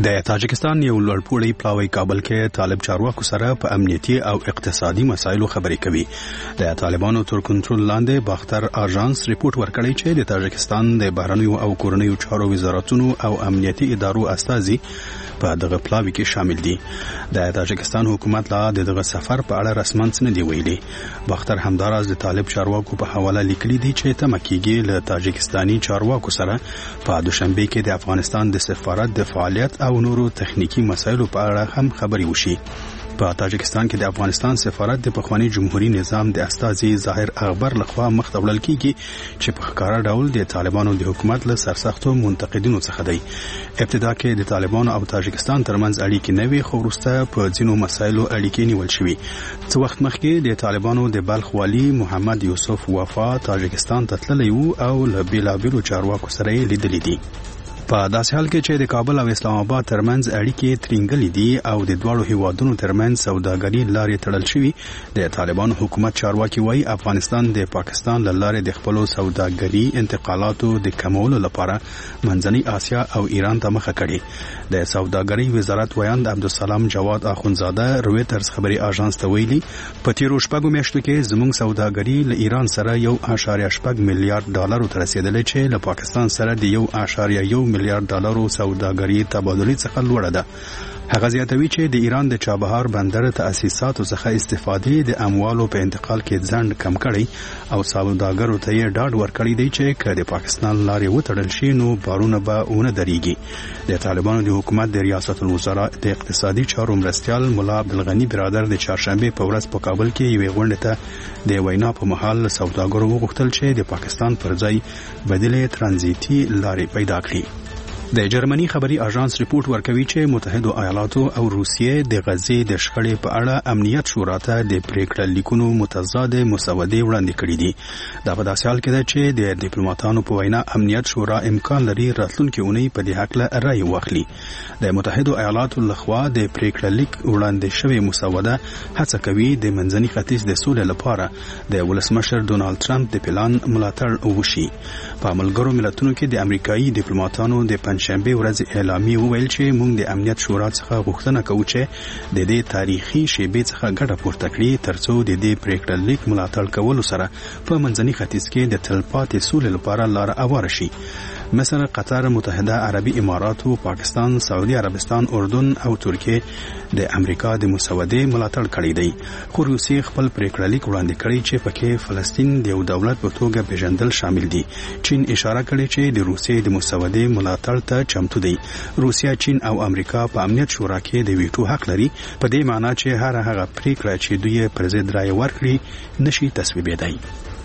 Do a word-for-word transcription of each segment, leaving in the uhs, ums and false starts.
د تاجکستان یو لوړپوړی پلاوی کابل کې طالب چارواکو سره په امنیتي او اقتصادي مسایلو خبرې کوي. د طالبانو تر کنټرول لاندې باختر اژانس ریپورت ورکړی چې د تاجکستان د بهرنیو او کورنیو چارو وزارتونو او امنیتي ادارو استازي په دغه پلاوی کې شامل دي. د تاجکستان حکومت لا دغه سفر په اړه رسماً څه نه دی ویلي. باختر همداراز د طالب چارواکو په حواله لیکلي دي چې تمه کېږي له تاجکستاني چارواکو سره په دوشنبه کې د افغانستان د سفارت د فعالیت او نورو تخنیکی مسایلو په اړه هم خبري وشي. په تاجکستان کې د افغانستان سفارت د پخوانی جمهوریت نظام د استازي ظاهر اغبر لخوا مخ ته وړل کیږي چې په ښکارا ډول د طالبانو د حکومت له سرسختو منتقدینو څخه دی. ابتدا کې د طالبانو او تاجکستان ترمنځ اړیکې نه وي، خو وروسته په ځینو مسایلو اړیکې نیول شوې. څه وخت مخکې د طالبانو د بلخ والي محمد یوسف وفا تاجکستان ته تللی و او له بیلابیلو چارواکو سره یې لیدلي دي. په داسې حال کې چې د کابل او اسلام آباد ترمنځ اړیکې ترینګلې دي او د دواړو هیوادونو ترمنځ سوداګري لارې تړل شوي، د طالبانو حکومت چارواکي وایي افغانستان د پاکستان له لارې د خپلو سوداګري انتقالاتو د کمولو لپاره منځنۍ اسیا او ایران ته مخه کړې. د سوداګري وزارت ویاند عبدالسلام جواد اخونزاده رویټرز خبري اژانس ته ویلي په تیرو شپږو میاشتو کې زموږ سوداګري له ایران سره یو اشاریه شپږ میلیارډ ډالر ته رسیدلې چې له پاکستان سره د یو اشاریه یو میلیارډ ډالرو سوداګري تبادلې څخه لوړه ده. هغه زیاتوي چې د ایران د چابهار بندر تاسیساتو څخه استفادې د اموالو په انتقال کې ځنډ کم کړي او سوداګرو ته یې ډاډ ورکړی دی چې که د پاکستان لارې وتړل شي نو بارونه به ونه درېږي. د طالبانو د حکومت د ریاست الوزرا د اقتصادي چارو مرستیال مولا عبدالغنی برادر د چهارشنبه په ورځ په کابل کې یوې غونډې ته د وینا په مهال سوداګرو وغوښتل چې د پاکستان پر ځای بدیلې ترانزیتي لارې پیدا کړي. د جرمني خبري اژانس ریپورت ورکوي چې متحده ایالاتو او روسیې د غزې د شخړې په اړه امنیت شورا ته د پریکړه لیکونو متضاد مسودې وړاندې کړې دي. دا په داسې حال کې ده چې د ډیپلوماټانو په وینا امنیت شورا امکان لري راتلونکي اونۍ په دې حق رائے واخلي. د متحده ایالاتو لخوا د پریکړه لیک وړاندې شوی مسوده هڅه کوي د منځني ختیځ د سولې لپاره د ولسمشر ډونالد ټرمپ د پلان ملاتړ وشي. په ملګرو ملتونو کې د امریکایي ډیپلوماټانو د شنبه ورځ اعلامیه وویل چې موږ د امنیت شورا څخه غوښتنه کوو چې د دې تاریخي شیبې څخه ګټه پورته کړي ترڅو د دې پریکړه لیک ملاتړ کولو سره په منځني ختیځ کې د تلپاتې سولې لپاره لار هواره شي. مثلا قطر، متحده عربي امارات، پاکستان، سعودي عربستان، اردن او ترکیه د امریکا د مسودې ملاتړ کړی دی. خو روسیې خپل پریکړه لیک وړاندې کړی چې پکې فلسطین د یو دولت په توګه پیژندل شامل دي. چین اشاره کړې چې د روسیې د مسودې ملاتړ ته چمتو دی. روسیا، چین او امریکا په امنیت شورا کې د ویټو حق لري، په دې معنی چې هر هغه پریکړه چې دوی پر ضد رائے ورکړي نشي تصویبېدای.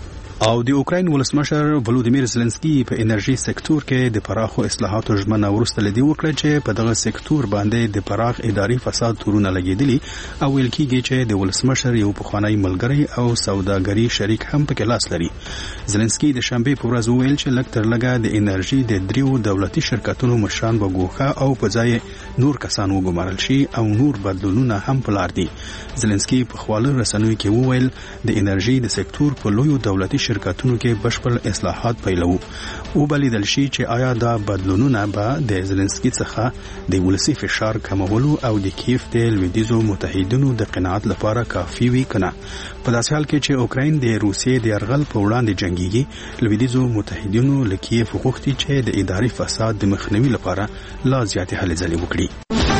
او د اوکراین ولسمشر ولودیمیر زلنسکي په انرژي سکتور کې د پراخو اصلاحاتو ژمنه ورسته لدی وکړه چې په دغه سکتور باندې د پراخ اداري فساد تورونه لګیدلي او ویل کېږي چې د ولسمشر یو پخوانی ملګری او سوداګري شریک هم پکې لاس لري. زلنسکي د شنبه په ورځ ویل چې لږ تر لږه د انرژي د دریو دولتي شرکتونو مشران به ګوښه او په ځای نور کسان وګمارل شي او نور بدلونونه هم په لار دي. زلنسکي په خپل رسنیو کې وویل د انرژي د سکتور په لویو دولتي شرکتونو کې بشپړ اصلاحات پیلو. او بلیدل شي چې آیا دا بدلونونه به د زلنسکي څخه د ولسي فشار کمولو او د کیف د لویدیځو متحدینو د قناعت لپاره کافي وي کنه. په داسې حال کې چې اوکراین د روسیې د یرغل په وړاندې جنگيږي، لویدیځو متحدینو له کیف غوښتي چې د اداري فساد د مخنیوي لپاره لا زیاتې هلې ځلې وکړي.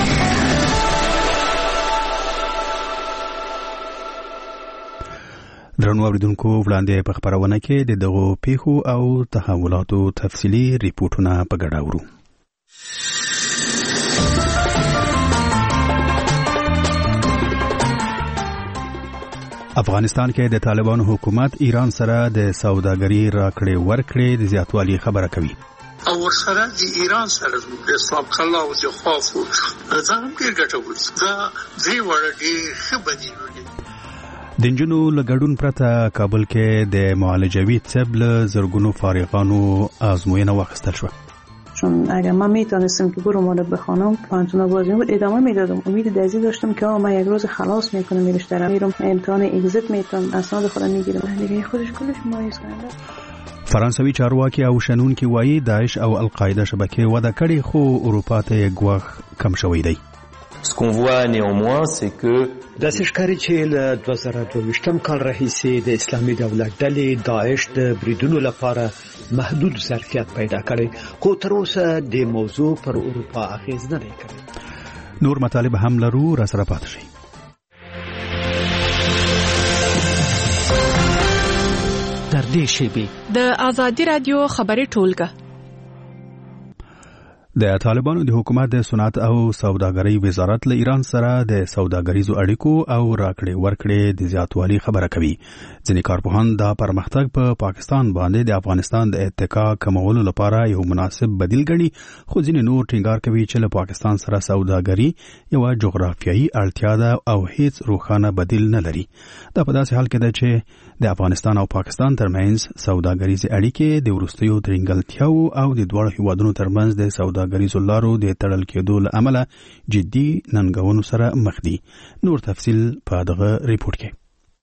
درنو اوریدونکو، وړاندې په خبرونه کې د دغو پیښو او تحولاتو تفصیلي ریپورتونه په ګډه اورو. افغانستان کې د طالبانو حکومت ایران سره د سوداګري راکړې ورکړې د زیاتوالي خبره کوي. او ورسره د ایران سره د اسلام الله او د خوف ځان کې ګټول دا دی ورګي خبرې د نجونو لګړون پرته کابل کې د معالجوي طب له زرګونو فارغانو آزموینه واخیستل شو. چون اگر من میتونستم که برو مال بخونم پانتونا بازی بود ادامه میدادم. امید دزی داشتم که آقا من یک روز خلاص میکنم میرش درم میرم امتحان اگزیت میتونم اسناد خودم میگیرم. دیگه خودش کلش مایز کننده. فرانسوي چارواکي او شنونکي وایي داعش او القاعده شبکې وده کړې خو اروپا ته ګواښ کم شوی دی. Ce qu'on voit néanmoins, c'est que داسې ښکاري چې له دوه زره دوه ویشتم کال راهیسې د اسلامي دولت ډلې داعش د بریدونو لپاره محدود ظرفیت پیدا کړی، خو تر اوسه د موضوع پر اروپا اغیز نه دی کړی. نور مطالب هم لرو، را سره پاتې شئ. در دې شیبې د آزادي رادیو خبري ټولګه د طالبانو د حکومت د صنعت او سوداګرۍ وزارت له ایران سره د سوداګریزو اړیکو او راکړې ورکړې د زیاتوالي خبره کوي. ځینې کارپوهان دا پرمختګ په پا پاکستان باندې د افغانستان د اتکا کمولو لپاره یو مناسب بدیل ګڼي، خو ځینې نور ټینګار کوي چې له پاکستان سره سوداګري یو جغرافیایي اړتیا ده او هیڅ روښانه بدیل نه لري. دا په داسې حال کې ده چې د افغانستان او پاکستان ترمنځ سوداګریزې اړیکې د وروستیو ترنګلتیاو او د دواړو هیوادونو ترمنځ د سوداګریزو لارو د تړل کېدو له امله جدي ننګونو سره مخ دي. نور تفصیل په دغه ریپورت کې.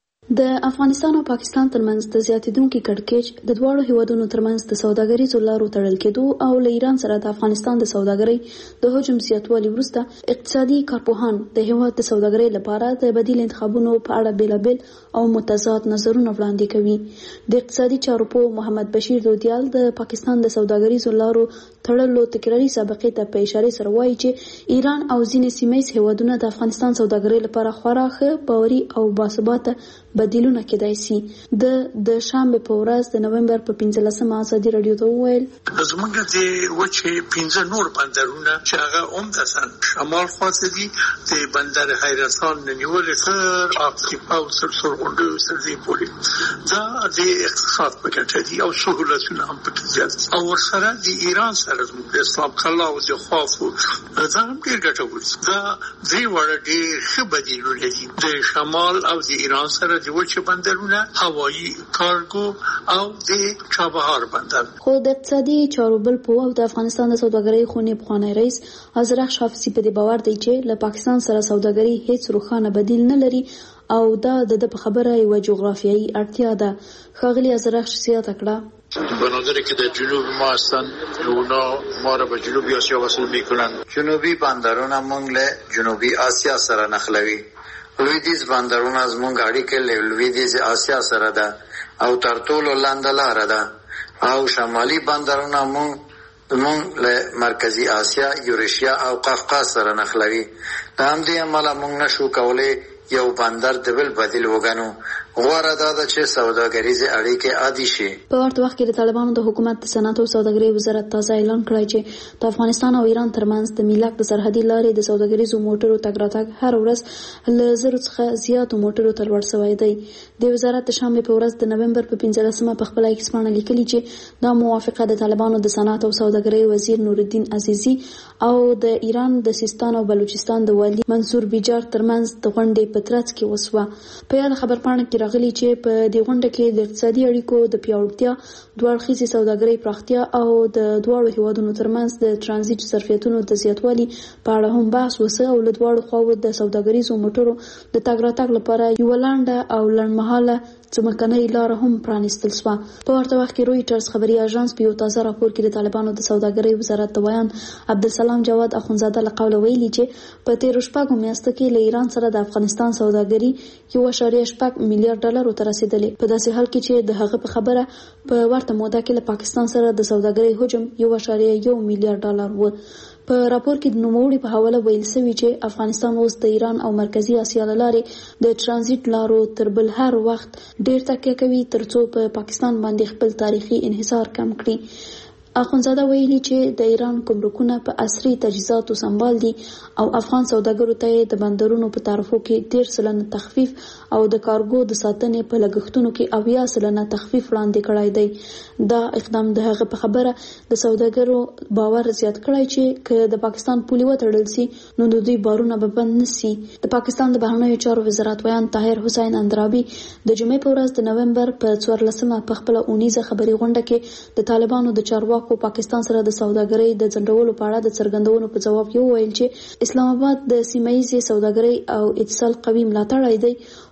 د افغانستان او پاکستان ترمنځ د زیاتیدونکو کړکېچ د دواړو هیوادونو ترمنځ د سوداګریزو لارو تړل کېدو او له ایران سره د افغانستان د سوداګرۍ د حجم زیاتوالي وروسته اقتصادي کارپوهان د هیواد د سوداګرۍ لپاره د بدیل انتخابونو په اړه بیلابل او متضاد نظرونه وړاندې کوي. د اقتصادي چارو په محمد بشیر دودیال د پاکستان د سوداګریزو لارو تړلو تکراري سابقې ته په اشاره سره وایي چې ایران او ځینې سیمه ییز هیوادونه د افغانستان سوداګرۍ لپاره خورا ښه باوري او باثباته بدیلونه کېدای شي. د د شنبه په ورځ د نومبر په پنځلسمه ازادي رادیو ته وویل زمونږ د وچې پنځه نور بندرونه چې هغه عمدتاً شمال خواته دي، د بندر حیرتان نیولې تر افریقا او سرغونډو سرځي پورې، دا د اقتصاد په ګټه دي او سهولتونه هم پکې زیات دي. او ورسره د ایران سره زموږ د اسلام کلا او د خوافو دا هم ډېر ګټور دي. دا درې واړه ډېر ښه بدیلونه دي، د شمال او د ایران سره د وچې بندرونه، هوایي کارګو او د چابهار بندر. خو د اقتصادي چارو بل په او د افغانستان د سوداګرۍ خونې پخوانی رئیس ازرخ شافعي په دې باور دی چې له پاکستان سره سوداګري هیڅ روښانه بدیل نه لري او دا د په خبره یو جغرافیایي اړتیا ده. ښاغلي ازرخ شخصیت کړه بنادری که در جنوب ما هستند اونا ما را به جنوبی آسیا وصل میکنند. جنوبی بندرونه مونږ له جنوبی آسیا سره نښلوي. لویدیز بندرونه زمونږ اړیکې له لویدیز آسیا سره ده او تر ټولو لنډه لاره ده، او شمالي بندرونه مونږ مونږ له مرکزی آسیا، یوریشیا او قفقاز سره نښلوي. د همدې امله مونږ نشو کولی یو بندر د بل بدیل وګڼو. غوره دا ده چې سوداګریزې اړیکې عادي شي. په ورته وخت کې د طالبانو د حکومت د صنعت او سوداګرۍ وزارت تازه اعلان کړی چې د افغانستان او ایران ترمنځ د میلاک د سرحدي لارې د سوداګریزو موټرو تګ راتګ هر ورځ له زرو څخه زیاتو موټرو ته لوړ شوی دی. د وزارت د شنبې په ورځ د نومبر په پنځلسمه په خپله ایکس پاڼه لیکلي چې دا موافقه د طالبانو د صنعت او سوداګرۍ وزیر نورالدین عزیزي او د ایران د سیستان او بلوچستان د والي منصور بیجار ترمنځ د غونډې په ترڅ کې وسوه. په یاد خبرپاڼه کې راغلي چې په دې غونډه کې د اقتصادي اړیکو د پیاوړتیا، دوه اړخیزې سوداګرۍ پراختیا او د دواړو هیوادونو ترمنځ د ترانزیت ظرفیتونو د زیاتوالي په اړه هم بحث وسه او له دواړو خواوو د سوداګریزو موټرو د تګ راتګ لپاره یوه لنډه او لنډمهاله ځمکنۍ لاره هم پرانیستل شوه. په ورته وخت کې رویټرز خبري اژانس په یو تازه راپور کې د طالبانو د سوداګرۍ وزارت د ویان عبدالسلام جواد اخونزاده له قوله ویلي چې په تیرو شپږو میاشتو کې له ایران سره د افغانستان سوداګري یو اعشاریه شپږ میلیارډ ډالرو ته رسیدلې، په داسې حال کې چې د هغه په خبره په ورته موده کې له پاکستان سره د سوداګرۍ حجم یو اعشاریه یو میلیارډ ډالر و. په راپور کې د نوموړي په حواله ویل شوی چې افغانستان اوس د ایران او مرکزی اسیا له لارې د ترانزیت لارو تر بل هر وخت ډیر تکیه کوي ترڅو په پا پاکستان باندې خپل تاریخي انحصار کم کړي. اخونزاده ویلي چې د ایران ګمرکونه په عصري تجهیزاتو سمبال دي او افغان سوداګرو ته د بندرونو په تعرفو کې ډیر سلنه تخفیف او د کارګو د ساتنې په لګښتونو کې اویا سلنه تخفیف وړاندې کړی دی. دا اقدام د هغه په خبره د سوداګرو باور زیات کړی چې که د پاکستان پولې وتړل سي نو د دوی بارونه به بند نشي. د پاکستان د بهرنیو چارو وزارت ویان طاهر حسین اندرابي د جمعې په ورځ د نومبر په څوارلسمه په خپله اونیزه خبري غونډه کې د طالبانو د چارواکو په پاکستان سره د سوداګرۍ د ځنډولو په اړه د څرګندونو په جواب یو ویل چې اسلام آباد د سیمه ییزې سوداګرۍ او اتصال قوي ملاتړی دی،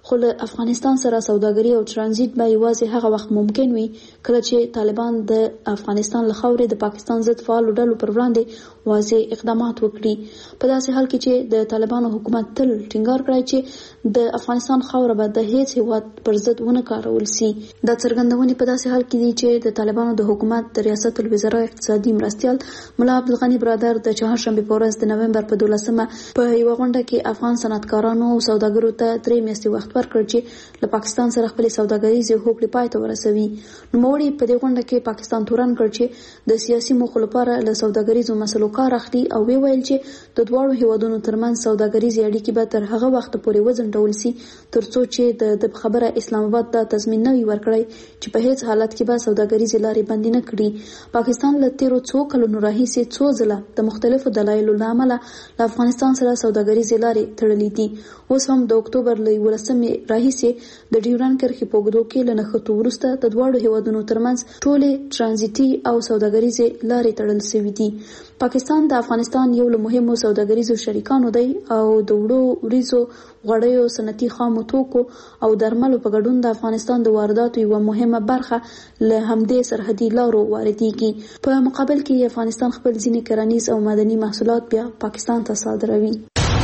خو له افغانستان سره سوداګري او ترانزیت به یوازې هغه وخت ممکن وي کله چې طالبان د افغانستان له خاورې د پاکستان ضد فعالو ډلو پر وړاندې واضح اقدامات وکړي. په داسې حال کې چې د طالبانو حکومت تل ټینګار کړی چې د افغانستان خاوره به د هیڅ هیواد پر ضد ونه کارول سي. دا څرګندونې په داسې حال کې دي چې د طالبانو د حکومت د ریاست الوزرا اقتصادي مرستیال ملا عبدالغني برادر د چهارشنبې په ورځ د نومبر په دولسمه په یوه غونډه کې افغان صنعتکارانو او سوداګرو ته درې میاشتې وخت ورکړ چې له پاکستان سره خپلې سوداګریزې هوکړې پای ته ورسوي. نوموړي په دې غونډه کې پاکستان تورن کړ چې د سیاسي موخو لپاره له سوداګریزو مسلو کار اخلي او وی ویل چې د دواړو هیوادونو ترمنځ سوداګریزې اړیکې به تر هغه وخت پورې وځنډول سي ترڅو چې د خبره اسلام آباد ته تضمین نه وي ورکړی چې په هیڅ حالت کې به سوداګریزې لارې بندي نه کړي. پاکستان له تیرو څو کلونو راهیسې څو ځله د مختلفو دلایلو له امله له افغانستان سره سوداګریزې لارې تړلې دي. اوس هم د اکتوبر له یولسمې راهیسې د ډیورنډ کرښې په اوږدو کې له نښتو وروسته د دواړو هیوادونو ترمنځ ټولې ترانزیتي او سوداګریزې لارې تړل شوي دي. پاکستان د افغانستان یو له مهمو سوداګریزو شریکانو دی او د وړو وریځو غوړیو صنعتي خامو توکو او درملو په ګډون د افغانستان د وارداتو یوه مهمه برخه له همدې سرحدي لارو واردېږي. په مقابل کې افغانستان خپل ځینې کرنیز او معدني محصولات بیا پاکستان ته صادروي.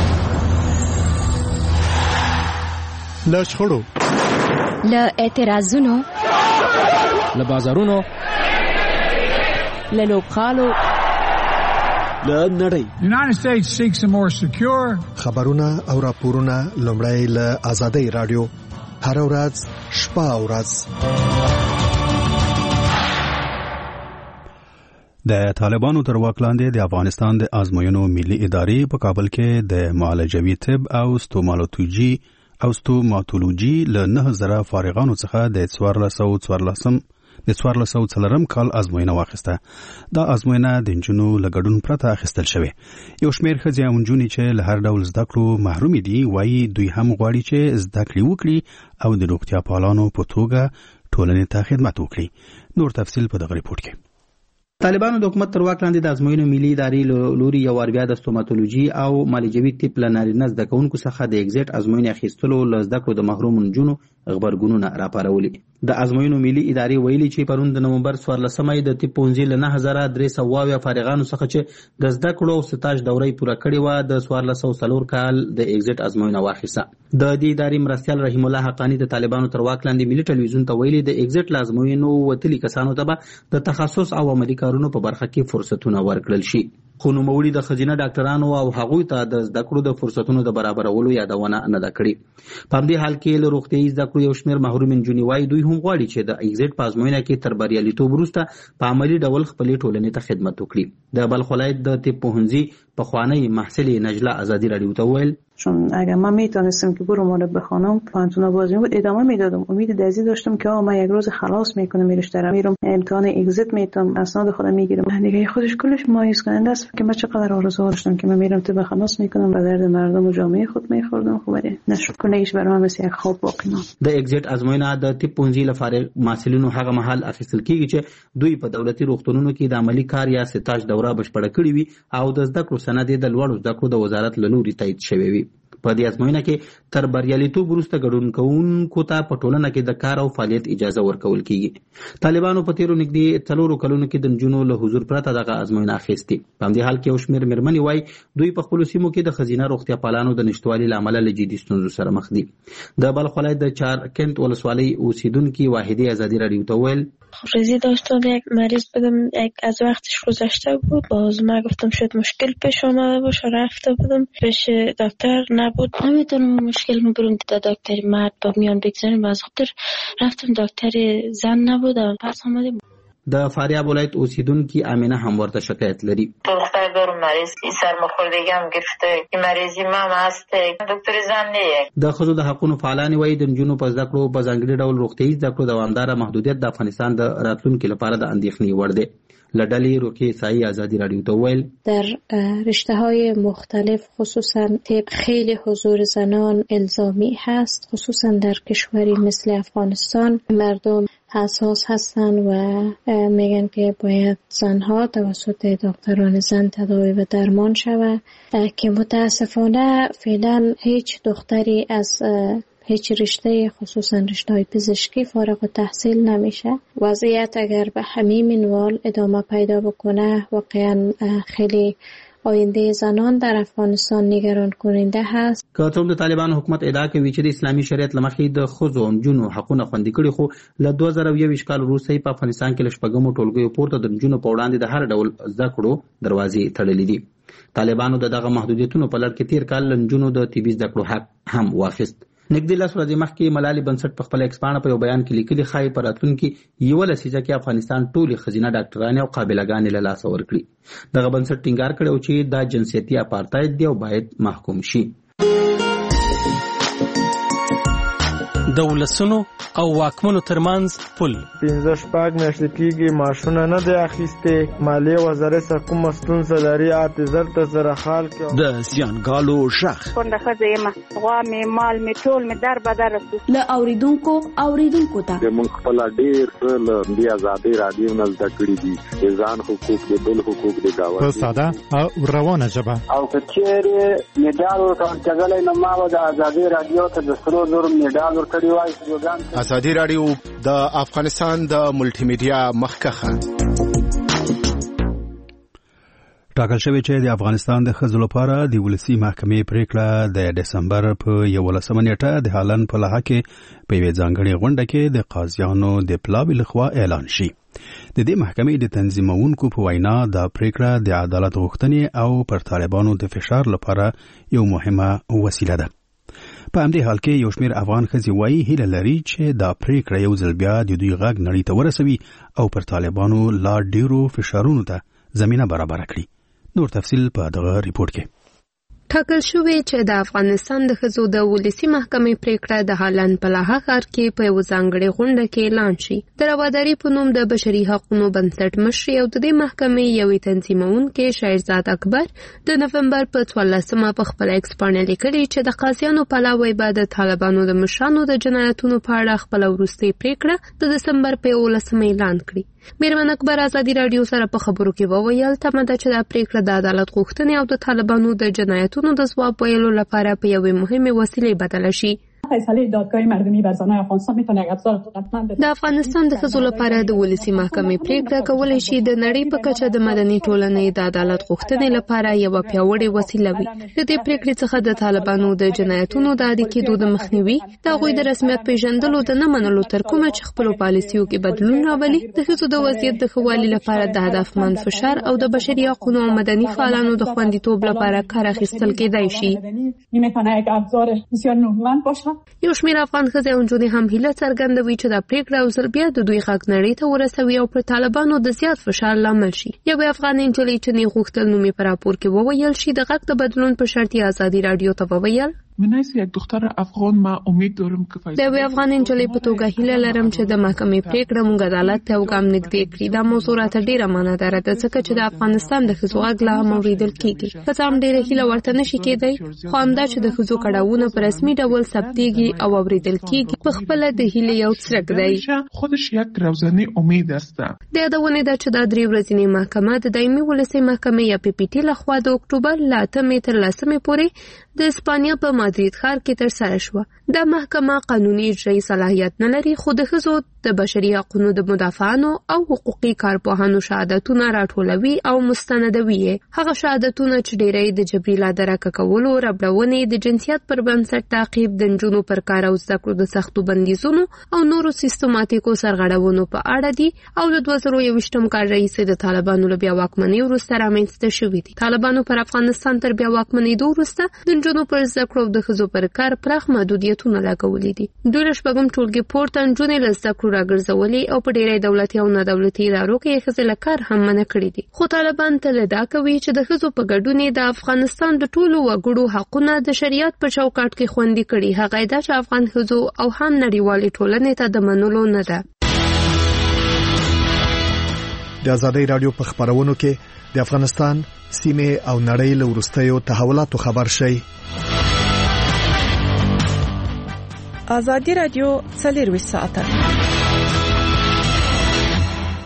له شخړو، له اعتراضونو، له بازارونو، له لوبغالو، له نړۍ United States seeks a more secure خبرونه او راپورونه لومړی له آزادۍ رادیو هر ورځ شپه او ورځ. د طالبانو تر واک لاندې د افغانستان د ازموینو ملي ادارې په کابل کې د معالجوي طب او ستومالوجي او ستوماتولوژي له نه زره فارغانو څخه د څوارلس سوه څوارلسم د څوارلس سوه څلورم کال ازموینه واخیسته. دا ازموینه د نجونو له ګډون پرته اخیستل شوې. یو شمېر ښځې او نجونې چې له هر ډول زده کړو محرومې دي وایي دوی هم غواړي چې زده کړې وکړي او د روغتیا پالانو په توګه ټولنې ته خدمت وکړي. نور تفصیل په دغه ریپورت کې. طالبانو د حکومت تر واک لاندې د ازموینو ملي ادارې لوري یو وار بیا د ستوماتولوژي او معالجوي طب له نارینه زده کوونکو څخه د اگزیټ ازموینې اخیستلو له زده کړو د محرومو نجونو غبرګونونه راپارولي. د ازموینو ملي ادارې ویلي چې پرون د نومبر څوارلسمه د طب پوهنځي له نه هزاره درې سوه اویا فارغانو څخه چې د زده کړو او سټاژ دوره پوره کړې وه د څوارلس سوه څلور کال د اگزیټ ازموینه واخیسته. د دې ادارې مرستیال رحیم الله حقانی د طالبانو تر واک لاندې ملي ټلویزیون ته ویلي د اگزیټ له ازموینو وتلي کسانو ته به د تخصص او عملي کارونو په برخه کې فرصتونه ورکړل شي. خو نوموړي د ښځینه ډاکټرانو او هغوی ته د زده کړو د فرصتونو د برابرولو یادونه نه ده کړې. په همدې حال کې له روغتیايي زده کړو یو شمېر محروم نجونې وایي دوی هم غواړي چې د اگزیټ په ازموینه کې تر بریالیتوب وروسته په عملي ډول خپلې ټولنې ته خدمت وکړي. د بلخ ولایت د طب پوهنځي پخوانی محصل نجله آزادی رادیو ته وویل چون اگر من میتونستم که برو مال بخوانم پانتون بازی بود ادامه میدادم. امید دزی داشتم که آقا من یک روز خلاص میکنم میرشته رو میرم امتحان اگزیت میتونم اسناد خودم میگیرم. دیگه خودش کلش مایوس کننده است که من چقدر آرزو داشتم که من میرم تو خلاص میکنم و درد مردم و جامعه خود میخوردم. خب ولی نشد کنهش برای من مثل یک خواب باقی ماند. د اگزیت ازموینه د طب پوهنځي لپاره محصلینو هغه مهال اخیستل کیږي چې دوی په دولتي روغتونونو کې د عملي کار یا سټاژ دوره بشپړه کړې وي او د زده کړو سند د لوړو زده کړو د وزارت له لوري تایید شوی وي. په دې ازموینه کې تر بریالیتوب وروسته ګډون کوونکو ته په ټولنه کې د کار او فعالیت اجازه ورکول کیږي. طالبانو په تیرو نږدې څلورو کلونو کې د نجونو له حضور پرته دغه ازموینه اخیستې. په همدې حال کې یو شمېر مېرمنې وایي دوی په خپلو سیمو کې د ښځینه روغتیا پالانو د نشتوالي له امله له جدي ستونزو سره مخ دي. د بلخ ولایت د چارکنت ولسوالۍ اوسیدونکي واحدې آزادی رادیو ته ویل خورشیدی داشتم یک مریض بدم یک از وقتش گذشته بود باز من گفتم شاید مشکل پیش آمده باشه رفته بودم پیش دکتر نبود نمیتونم مشکل میبرم تا دکتر مرد با میان بگذاریم از خاطر رفتم دکتر زن نبودم پس آمدیم. د فاریاب ولایت اوسیدونکي امینه هم ورته شکایت لري. دختر دارم مریض سرماخوردگی هم گرفته این مریضی مام هسته دکتر زن نه. د ښځو د حقونو فعالان وایي د نجونو په زده کړو په ځانګړي ډول روغتیايي زده کړو دوامداره محدودیت د افغانستان د راتلونکي لپاره د اندېښنې وړ دی. لډلې روکي سایي آزادی رادیو ته ویل در رشته های مختلف خصوصا طب خیلی حضور زنان الزامی هست خصوصا در کشوری مثل افغانستان مردم حساس هستن و میگن که باید زنها توسط دکتران زن تداوی و درمان شود که متاسفانه فعلا هیچ دختری از هیچ رشته خصوصا رشته های پزشکی فارغ التحصیل نمیشه. وضعیت اگر به همین منوال ادامه پیدا بکنه واقعا خیلی آینده زنان در افغانستان نگران کننده هست. که تر د طالبان حکومت ادعا کوي چې د اسلامي شریعت لمخې د ښځو او نجونو حقونه خوندي کړي، خو له دوه زره یوویشت کال وروسته په افغانستان کې له شپږمو ټولګیو پورته د نجونو په وړاندې د هر ډول زده کړو دروازې تړلې دي. طالبانو د دغه محدودیتونو په لړ کې تیر کال له نجونو د طبي زده کړو حق هم واخیست. نږدې لس ورځې مخکې ملالۍ بنسټ په خپل ایکسپاڼه په یو بیان کې لیکلي ښایي په راتلونکي یوه لسیزه کې افغانستان ټولې ښځینه ډاکټرانې او قابلهګانې له لاسه ورکړي. دغه بنسټ ټینګار کړی و چې دا جنسیتي اپارتاید دی او باید محکوم شي. د ولسونو او واکمنو ترمنځ پل پنځه شپږ میاشتې کېږي معاشونه نه دی اخیستې. مالیې وزارت څخه کومه ستونزه لري اته زر ته زره خال کې د زیانګالو شخ کونډه ښځه یم، غوا مې مال مې ټول مې در بدر رسو. له اوریدونکو اوریدونکو ته موږ خپل ډېر له دې آزادۍ رادیو نه زده کړي دي، د ځان حقوق د بل حقوق د گاوه په ساده او روانه ژبه. او که چېرې میډال ورکول کېدلی نو ما به د آزادۍ رادیو ته د سرو زرو میډال ورکړی وای. ازادي رادیو د افغانستان د ملټي میډیا مخکخه ټاکل شوی چې د افغانستان د ښځو لپاره د ولسي محکمې پریکړه د دسمبر په یولسمه نیټه د هالند په لحاظ کې په یوې ځانګړې غونډه کې د قاضیانو د پلاوي لخوا اعلان شي. د دې محکمې د تنظیمونکو په وینا دا پریکړه د عدالت غوښتنې او پر طالبانو د فشار لپاره یو مهمه وسیله ده. په همدې حال کې یو شمېر افغان ښځې وایي هیله لري چې دا پریکړه یو ځل بیا د دوی غږ نړۍ ته ورسوي او پر طالبانو لا ډیرو فشارونو ته زمینه برابره کړي. نور تفصیل په دغه ریپورت کې. ټاکل شوی چې د افغانستان د ښځو د ولسي محکمې پریکړه د هالند په لاهه ښار کې په یو ځانګړې غونډه کې اعلان شي. د رواداري په نوم د بشري حقوقو بنسټ مشر او د دې محکمې یوې تنظیمونکې شهرزاد اکبر د نومبر په څوارلسمه په خپل ایکس باندې لیکلي چې د قاضیانو پلاوی بعد د طالبانو د مشرانو د جنایتونو په اړه خپل وروستۍ پریکړه د دسمبر په یولسمه اعلان کړي. میرمن اکبر ازادي رادیو سره په خبرو کې وویل تمه ده چې دا پریکړه د عدالت غوښتنې او د طالبانو د جنایتونو د ځواب ویلو لپاره په یوې مهمه وسیله بدله شي. فیصله دادگاه مردمی بر زنان افغانستان میتونه یک ابزار قدرتمند د افغانستان د ښځو لپاره د ولسي محکمې پریکړه کولای شي د نړۍ په کچه د مدني ټولنې د عدالت غوښتنې لپاره یو پیاوړی وسیله وي. د دې پریکړې څخه د طالبانو د جنایتونو د عادي کېدو د مخنیوي، د هغوی د رسمیت پیژندلو د نه منلو تر کومه چې خپل پالیسیو کې بدلون راولي، د ښځو د وضعیت د ښه والي لپاره د هدفمند فشار او د بشري حقوقو او مدني فعالانو د خوندیتوب لپاره کار اخیستل کېدای شي. یو شمېر افغان ښځې او نجونې هم هیله څرګندوي چې دا پریکړه یو ځل بیا د دوی غږ نړۍ ته ورسوي او پر طالبانو د زیات فشار لامل شي. یوې افغانې نجلۍ چې نه غوښتل نومې په راپور کې وویل شي د غږ د بدلون په شرط یې ازادي رادیو ته وویل من حیث یک دختر افغان ما امید دارم که فیصله د یوې افغان نجلۍ په توګه هیله لرم چې د محکمې پریکړه موږ عدالت ته وګام نږدې کړي. دا موضوع راته ډیره معناداره ده ځکه چې د افغانستان د ښځو غږ لا هم اورېدل کېږي. که څه هم ډیره هیله ورته نشي کېدی، خو همدا چې د ښځو کړاوونه په رسمي ډول ثبتېږي او اورېدل کېږي په خپله د هیلې یو څرک دی. خودش یک روزانه امید است. د یادونې ده چې دا درې ورځنۍ محکمه د دایمي ولسي محکمې یا پی پی ټي لخوا د اکتوبر له اتمې تر لسمې پورې د اسپانیا په مادرید ښار کې ترسره شوه. دا محکمه قانوني اجرایي صلاحیت نه لري، خو د ښځو د بشري حقوقو د مدافعانو او حقوقي کارپوهانو شهادتونه راټولوي او مستندوي. هغه شهادتونه چې ډېری د جبري لادرکه کولو، ربړونې، د جنسیت پر بنسټ تعقیب، د نجونو پر کار او زده کړو د سختو بندیزونو او نورو سیستماتیکو سرغړونو په اړه دي او د دوه زره یوویشتم کال راهیسې د طالبانو له بیا واکمنۍ وروسته رامنځته شوي دي. طالبانو پر افغانستان تر بیا واکمنېدو وروسته د نجونو پر زده کړو او د ښځو پر کار پراخ محدودیتونه لګولي دي. دوی له شپږم ټولګي پورته نجونې له زده کړو راګرځولې او په ډېری دولتي او نه دولتي ادارو کې یې ښځې له کار هم منع کړي دي. خو طالبان تل ادعا کوي چې د ښځو په ګډون د افغانستان د ټولو وګړو حقونه د شریعت په چوکاټ کې خوندي کړي. هغه ادعا چې افغان ښځو او هم نړیوالې ټولنې ته د منلو نه ده. د ازادي رادیو په خبرونو کې د افغانستان سیمه او نړۍ له وروستیو تحولاتو خبر شي. ازادي رادیو څلرویشت ساعته.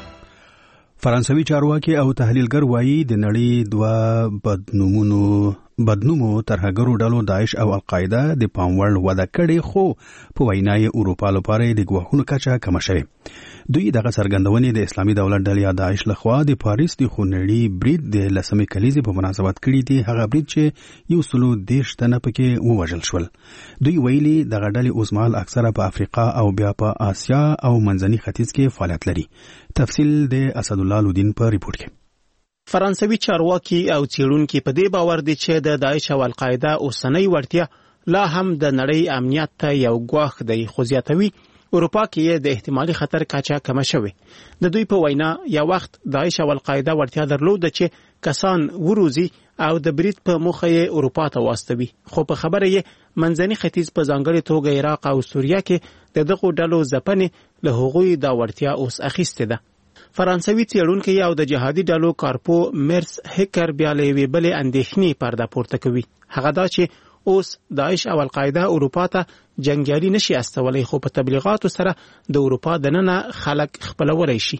فرانسوي چارواکي او تحلیلګر وایي د نړۍ دوه بدنومونو بدنومو ترهګرو ډلو داعش او القاعده د پام وړ وده کړې خو په وینای اروپا لپاره د ګواښونو کچه کم شوه. دوی دغه څرګندونې د اسلامي دولت ډلې یا داعش لخوا د پاریس د خونړي برید د لسمې کلیزې په مناسبت کړي دي. هغه برید چې یو سلو دیرش تنه پکې ووژل شول. دوی ویلي دغه ډلې اوسمهال اکثره په افریقا او بیا په آسیا او منځني ختیځ کې فعالیت لري. تفصیل د اسدالله لودین په ریپورت کې. فرانسوي چارواکي او څېړونکي په دې باور دي چې د داعش او القاعده اوسنۍ وړتیا لا هم د نړۍ امنیت ته یو ګواښ دی، خو زیاتوي اروپا کې د احتمالي خطر کچه کمه شوې. د دوی په وینا یو وخت داعش او القاعده وړتیا درلوده چې کسان وروزي او د برید په موخه یې اروپا ته واستوي، خو په خبره یې منځني ختیځ په ځانګړې توګه عراق او سوریه کې د دغو ډلو ځپنې له هغوی دا وړتیا اوس اخیستې ده. فرانسوي څېړونکي او د جهادي ډلو کارپو مرس هکر بیا له یوې بلې اندېښنې پرده پورته کوي. هغه دا چې اوس داعش او القاعده اروپا ته جنګیالي نشي استولی، خو په تبلیغاتو سره د اروپا دننه خلک خپلولی شي.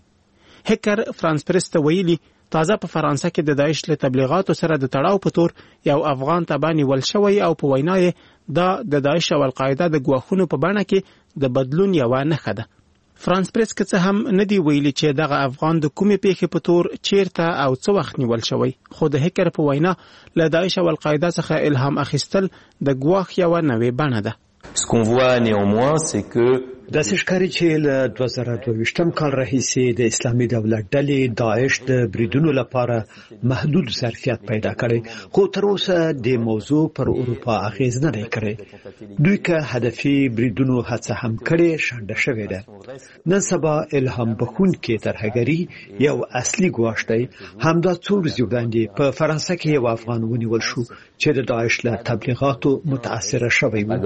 هکر فرانس پریس ته ویلي تازه په فرانسه کې د داعش له تبلیغاتو سره د تړاو په تور یو افغان تبع نیول شوی او په وینا یې دا د داعش او القاعده د ګواښونو په بڼه کې د بدلون یوه نښه ده. فرانس پریس که څه هم نه دی ویلي چې دغه افغان د کومې پیښې په تور چیرته او څه وخت نیول شوی، خو د هکر په وینا له داعش او القاعده څخه الهام اخیستل د ګواښ یوه نوې بڼه ده. Ce qu'on voit néanmoins, c'est que داسې ښکاري چې له دوه زره دوه کال راهیسې د اسلامي دولت ډلې داعش د بریدونو لپاره محدود ظرفیت پیدا کړی، خو تر اوسه د موضوع پر اروپا اغیز نه دی کړی. دوی که هدفي بریدونو هڅه هم کړې شنډه شوې ده. نن سبا الهام بخښونکې ترهګري یو اصلي ګواښ دی. همدا څو ورځې وړاندې په فرانسه کې یو افغان ونیول شو چې د داعش له تبلیغاتو متاثره شوی و.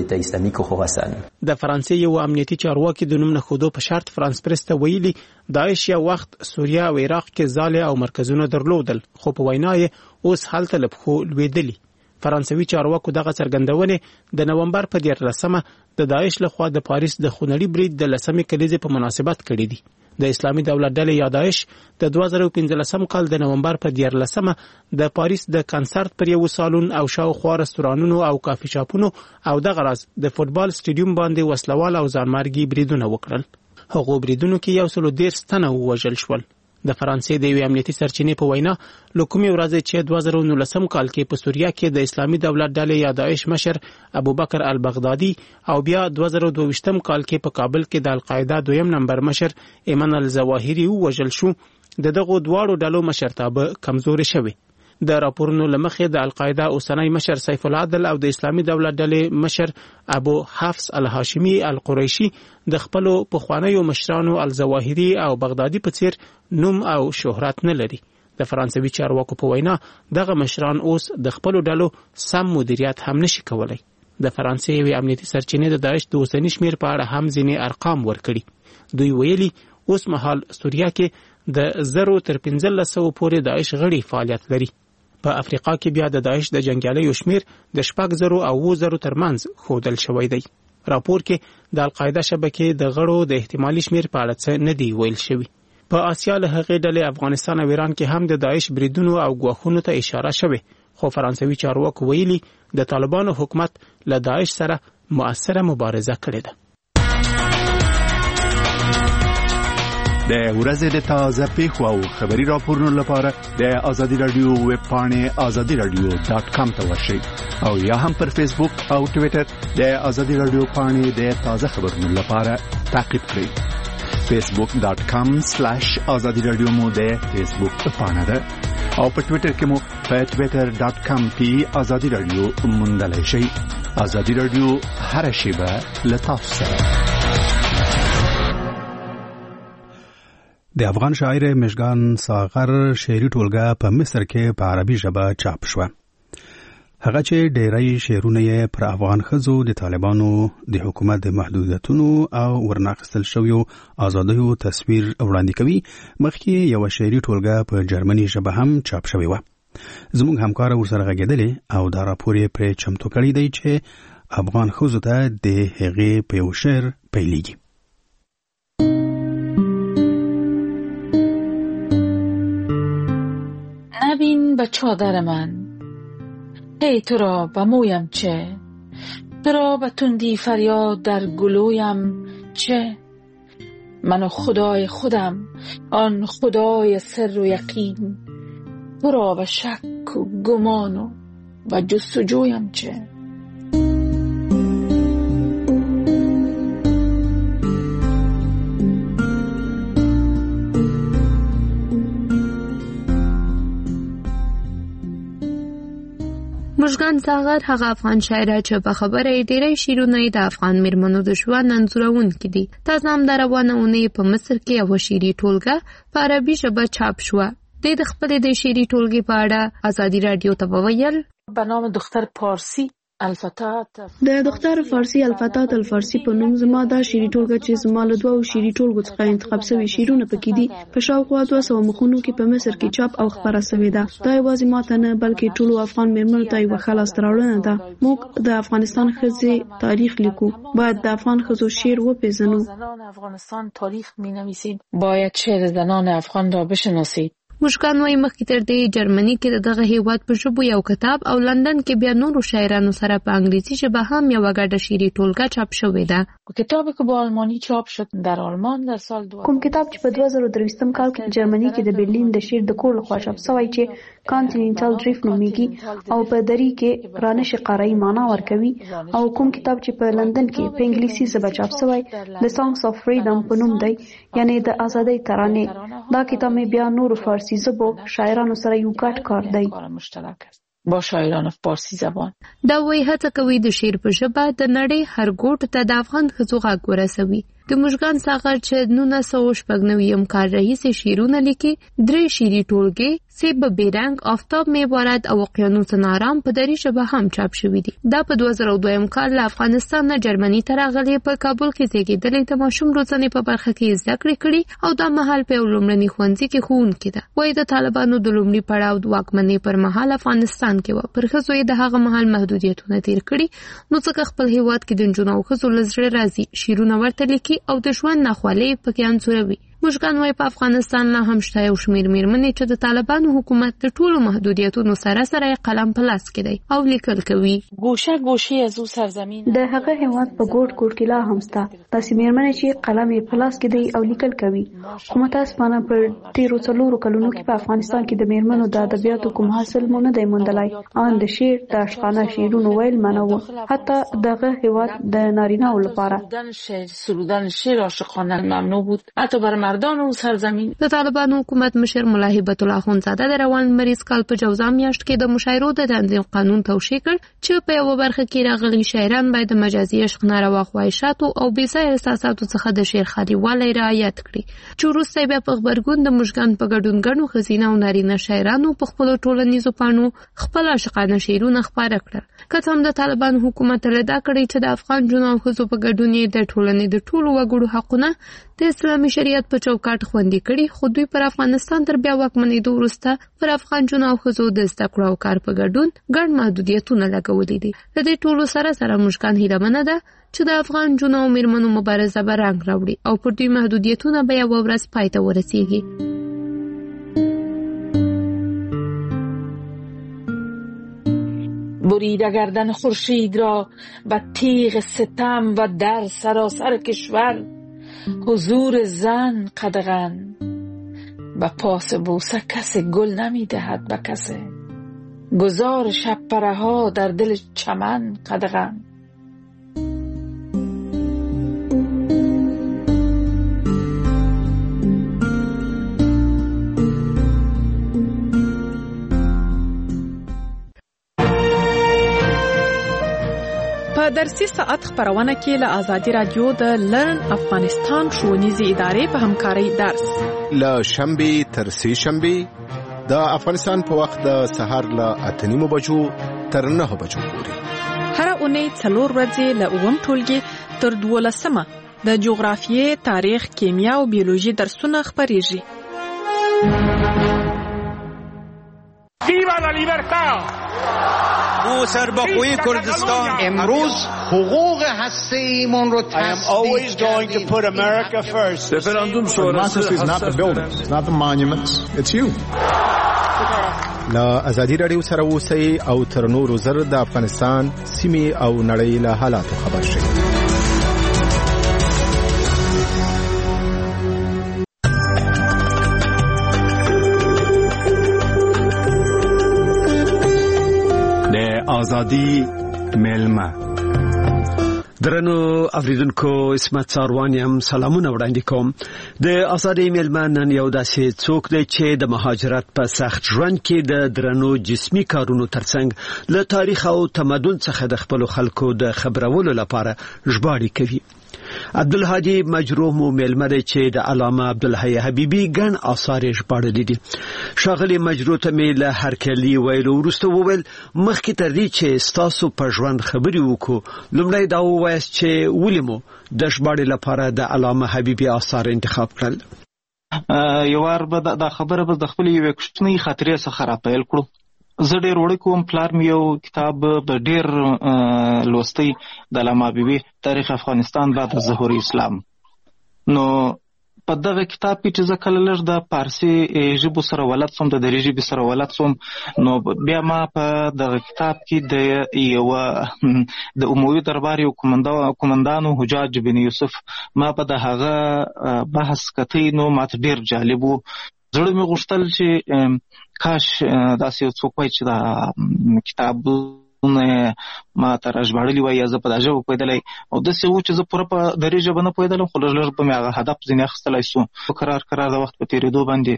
د فرانسې یو امنیتي چارواکي د نوم نه خودو په شرط فرانس پریس ته ویلي داعش یو وخت سوریه او عراق کې ځالې او مرکزونه درلودل، خو په وینا یې اوس هلته له پښو لوېدلي. فرانسوي چارواکو دغه څرګندونې د نومبر په دیارلسمه د داعش لخوا د پاریس د خونړي برید د لسمې کلیزې په مناسبت کړي دي. د اسلامي دولت ډلې یا داعش د دوه زره پنځلسم کال د نومبر په دیارلسمه د پاریس د کنسرت پر یو سالون او شاوخوا رستورانونو او کافي شاپونو او دغه راز د فوټبال سټیډیوم باندې وسلوال او ځانمرګي بریدونه وکړل. هغو بریدونو کې یو سلو دیرش تنه ووژل شول. د فرانسې د یوې امنیتي سرچینې په وینا له کومې ورځې چې دوه زره نولسم کال کې په سوریه کې د اسلامي دولت ډلې یا داعش مشر ابوبکر البغدادي او بیا دوه زره دوه کال کې په کابل کې د القاعده دویم نمبر مشر ایمن الظواهري ووژل شو، د دغو دواړو ډلو مشرتابه کمزوري شوی. د راپورونو لمخې د القاعده اوسنی مشر سیف العدل او د اسلامي دولت ډلې مشر ابو حفص الهاشمي القریشي د خپلو پخوانیو مشرانو الظواهري او بغدادي په څیر نوم او شهرت نه لري. د فرانسوي چارواکو په وینا دغه مشران اوس د خپلو ډلو سم مدیریت هم نشي کولای. د فرانسې یوې امنیتي سرچینې د داعش د اوسني شمیر په اړه هم ځینې ارقام ورکړي. دوی ویلي اوس مهال سوریه کې د زرو تر پنځلس سوو پورې داعش غړي فعالیت لري. په افریقا کې بیا د داعش د جنګیالیو شمیر د شپږ زرو او اووه زرو ترمنځ ښودل شوی دی. راپور کې د القاعده شبکې د غړو د احتمالي شمیر په اړه څه نه دی ویل شوی. په آسیا له هغې ډلې افغانستان او ایران کې هم د داعش بریدونو او ګواښونو ته اشاره شوې، خو فرانسوي چارواکو ویلي د طالبانو حکومت له داعش سره مؤثره مبارزه کړې ده. د ورځې د تازه پیښو او خبري راپورونو لپاره د ازادي رادیو ویب پاڼې ازادي رادیو ډاټ کام ته ورشئ او یا هم پر فیسبوک او ټوئیټر د ازادي رادیو پاڼې د تازه خبرونو لپاره تعقیب کړئ. فیسبوک ډاټ کام سلیش ازادي رادیو مو د فیسبوک پاڼه ده او په ټوئیټر کې مو په ټوئیټر ډاټ کام پی ازادي رادیو موندلای شئ. ازادي رادیو هر شیبه له تاسو سره. د افغان شاعر مشګان ساغر شعري ټولګه په مصر کې په عربي ژبه چاپ شوه. هغه چې ډېری شعرونه یې پر افغان ښځو د طالبانو د حکومت د محدودیتونو او ورناخیستل شویو ازادیو تصویر وړاندې کوي. مخکې یوه شعري ټولګه په جرمني ژبه هم چاپ شوې وه. زموږ همکاره ورسره غږېدلې او دا راپور یې پرې چمتو کړی دی چې افغان ښځو ته د هغې په یو شعر پیلېږي. نبین به چادر من ای تو را به مویم چه، تو را به تندی فریاد در گلویم چه. من و خدای خودم، آن خدای سر و یقین، تو را به شک و گمان و به جستجویم چه. مژگان ساغر هغه افغان شاعره چې په خبره یې ډېری شعرونه یې د افغان میرمنو د ژوند انځورونکي دي. تازه همدا روانه اونۍ په مصر کې یوه شعري ټولګه په عربي ژبه چاپ شوه. دوی د خپلې د شعري ټولګې په اړه ازادي راډیو ته وویل: به نام دختر پارسی الفتات، د دختر فارسی الفتات الفارسی په نوم زما دا شعري ټولګه چې زما له دوو شعري ټولګو څخه انتخاب شوي شعرونه پکې دي په شاوخوا دوه سوه مخونو کې په مصر کې چاپ او خپره شوې ده. دا یوازې ماته نه بلکې ټولو افغان میرمنو ته یوه ښه لاسته راوړنه ده. موږ د افغانستان ښځې تاریخ لیکو، باید د افغان ښځو شعر وپېژنو. زنان افغانستان تاریخ می‌نویسیم، باید شعر زنان افغان را بشناسید. مشکان وایي مخکې تر دې جرمني کې د دغه هیواد په ژبو یو کتاب او لندن کې بیا نورو شاعرانو سره په انګلیسي ژبه هم یوه ګډه شعري ټولګه چاپ شوې ده. کتابی که با آلمانی چاپ شد در آلمان در سال دو کوم کتاب چې په دوه زره درویشتم کال کې جرمني کې د برلین د شعر د کور لخوا چاپ شوی چې کانټیننټال ډریفټ نومیږي او په دري کې رانش قاره‌ای معنا ورکوي، او کوم کتاب چې په لندن کې په انګلیسي ژبه چاپ شوی د سانګز اف فریډم په نوم دی، یعنی د ازادۍ ترانې. دا کتاب مې بیا نورو فارسی زبو شاعرانو سره یو ګډ کار دی با شاعران فارسی زبان. دا وایي هڅه کوي د شعر په ژبه د نړۍ هر ګوټ ته د افغان ښځو غږ ورسوي. د مژگان ساغر چې نولس سوه شپږ نویم کال راهیسې شعرونه لیکي، درې شعري ټولګې سیب بیرنګ، آفتاب میبارد او اقیانوس نارام په دري ژبه هم چاپ شوي دي. دا په دوه زره دویم کال له افغانستان نه جرمني ته راغلې، په کابل کې زیږېدلې، د ماشوم روزنې په برخه کې زده کړې کړي او دا مهال په یو لومړني ښوونځي کې ښوونکې ده. وایي د طالبانو د لومړي پړاو د واکمنۍ پر مهال افغانستان کې وه، پر ښځو یې د هغه مهال محدودیتونه تیر کړي، نو ځکه خپل هیواد کې د نجونو او ښځو له زړه راځي شعرونه ورته لیکي او د ژوند ناخوالې پکې انځوروي. مشکان وایي په افغانستان نه هم شته یو شمېر میرمنې چې د طالبانو حکومت د ټولو محدودیتونو سره سره قلم په لاس کې دی او لیکل کوي. ګوشه ګوشې از او سرزمین د هغه هیواد په ګوټ ګوټ کې لا هم شته داسې میرمنې چې قلم یې په لاس کې دی او لیکل کوي. خو متاسفانه په تیرو څلورو کلونو کې په افغانستان کې د میرمنو د ادبیاتو کوم حاصل مو نه دی موندلی. ان د شعر د اشخانه شعرونو ویل منع و، حتی دغه هیواد د نارینه‌و لپاره سرودن شعر عاشقانه ممنوع بود، حتی برای مردان او سرزمین. د طالبانو حکومت مشر ملا هیبت الله اخوندزاده د روان مریض کال په جوزا میاشت کې د مشاعرو د تنظیم قانون توشیح کړ چې په یوه برخه کې راغلي شاعران باید د مجازي عشق، ناروا خواهشاتو او بېځایه احساساتو څخه د شعر خالي رعایت کړي، چې وروسته بیا په غبرګون د مژگان په ګډون ګڼو ښځینه او نارینه شاعرانو په خپلو ټولنیزو پاڼو خپل عاشقانه شعرونه خپاره کړل. که څه هم د طالبانو حکومت اعلان کړی چې د افغان جنو او ښځو په ګډون یې د ټولنې د ټولو وګړو حقونه د اسلامي شریعت په چوکاټ خوندي کړي، خو دوی پر افغانستان تر بیا واکمنېدو وروسته پر افغان جنو او ښځو د زده کړو او کار په ګډون ګڼ محدودیتونه لګولي دي. د دې ټولو سره سره مژگان هیلهمنه ده چې د افغان جنو او میرمنو مبارزه به رنګ راوړي او پر دوی محدودیتونه به یوه ورځ پای ته ورسیږي. بریده گردن خورشید را و تیغ ستم و در سراسر کشور حضور زن قدغن و پاس بوسه کسی گل نمی دهد به کسی، گذار شب پره ها در دل چمن قدغن. په درسي ساعت خبرونه کې له آزادي رادیو د لرن افغانستان ښوونیزې ادارې په همکارۍ درس له شنبې تر سې شنبې د افغانستان په وخت د سهار له اته نیمو بجو تر نهه بجو پورې. هره اونۍ څلور ورځې له اووم ټولګي تر دولسمه د جغرافیې، تاریخ، کیمیا او بیولوژي درسونه خپریږي. ویوا لا لیبرتا! او سربخوی کردستان امروز حقوق هسته ایمان رو I am always going to put America first. Referendum sonrası is not the buildings, it's not the monuments, it's you. لا ازادي رادیو سره اوسئ او تر نورو زر د افغانستان سیمې او نړۍ له حالاتو خبر شئ. د ازادي ملما درنو اوریدونکو اسمت ساروان یم سلامونه وړاندې کوم. د ازادي ملما نن یو داسې څوک دی چې د مهاجرت په سخت ژوند کې د درنو جسمي کارونو ترڅنګ له تاریخ او تمدن څخه د خپل خلکو د خبرولو لپاره ژباړې کوي. عبدالهادي مجروح مو ملما دی چې د علامه عبدالحی حبیبي ګڼ آثار ژباړلي دي. ښاغلي مجروح ته مې له هرکلي ویلو وروسته وویل مخکې تر دې چې ستاسو په ژوند خبرې وکړو لومړی دا ووایاست چې ولې مو د ژباړې لپاره د علامه حبیبي آثار انتخاب کړل؟ یو وار به دا خبره به د خپلې یوې کوچنۍ خاطرې څخه راپیل کړو. زه ډېر وړوکی وم، پلار مې یو کتاب به ډېر لوستی د علامه حبیبي تاریخ افغانستان بعد از ظهور اسلام. نو په دغه کتاب کې چې زه کله لږ د پارسي ژبو سره ولد سوم، د دري ژبې سره ولد سوم، نو بیا ما په دغه کتاب کې د یوه د عموي دربار یو قومندان حجاج بن یوسف ما په د هغه بحث کتی، نو ماته ډېر جالب و. زړه مې غوښتل چې کاش داسې یو څوک وای چې دا کتابونه ما ته راژباړلي وای یا زه په دا ژبه پوهېدلی، او داسې و چې زه پوره په دري ژبه نه پوهېدلم، خو لږ لږ به مې هغه هدف ځینې اخیستلی سو. کرار کرار د وخت په تېرېدو باندې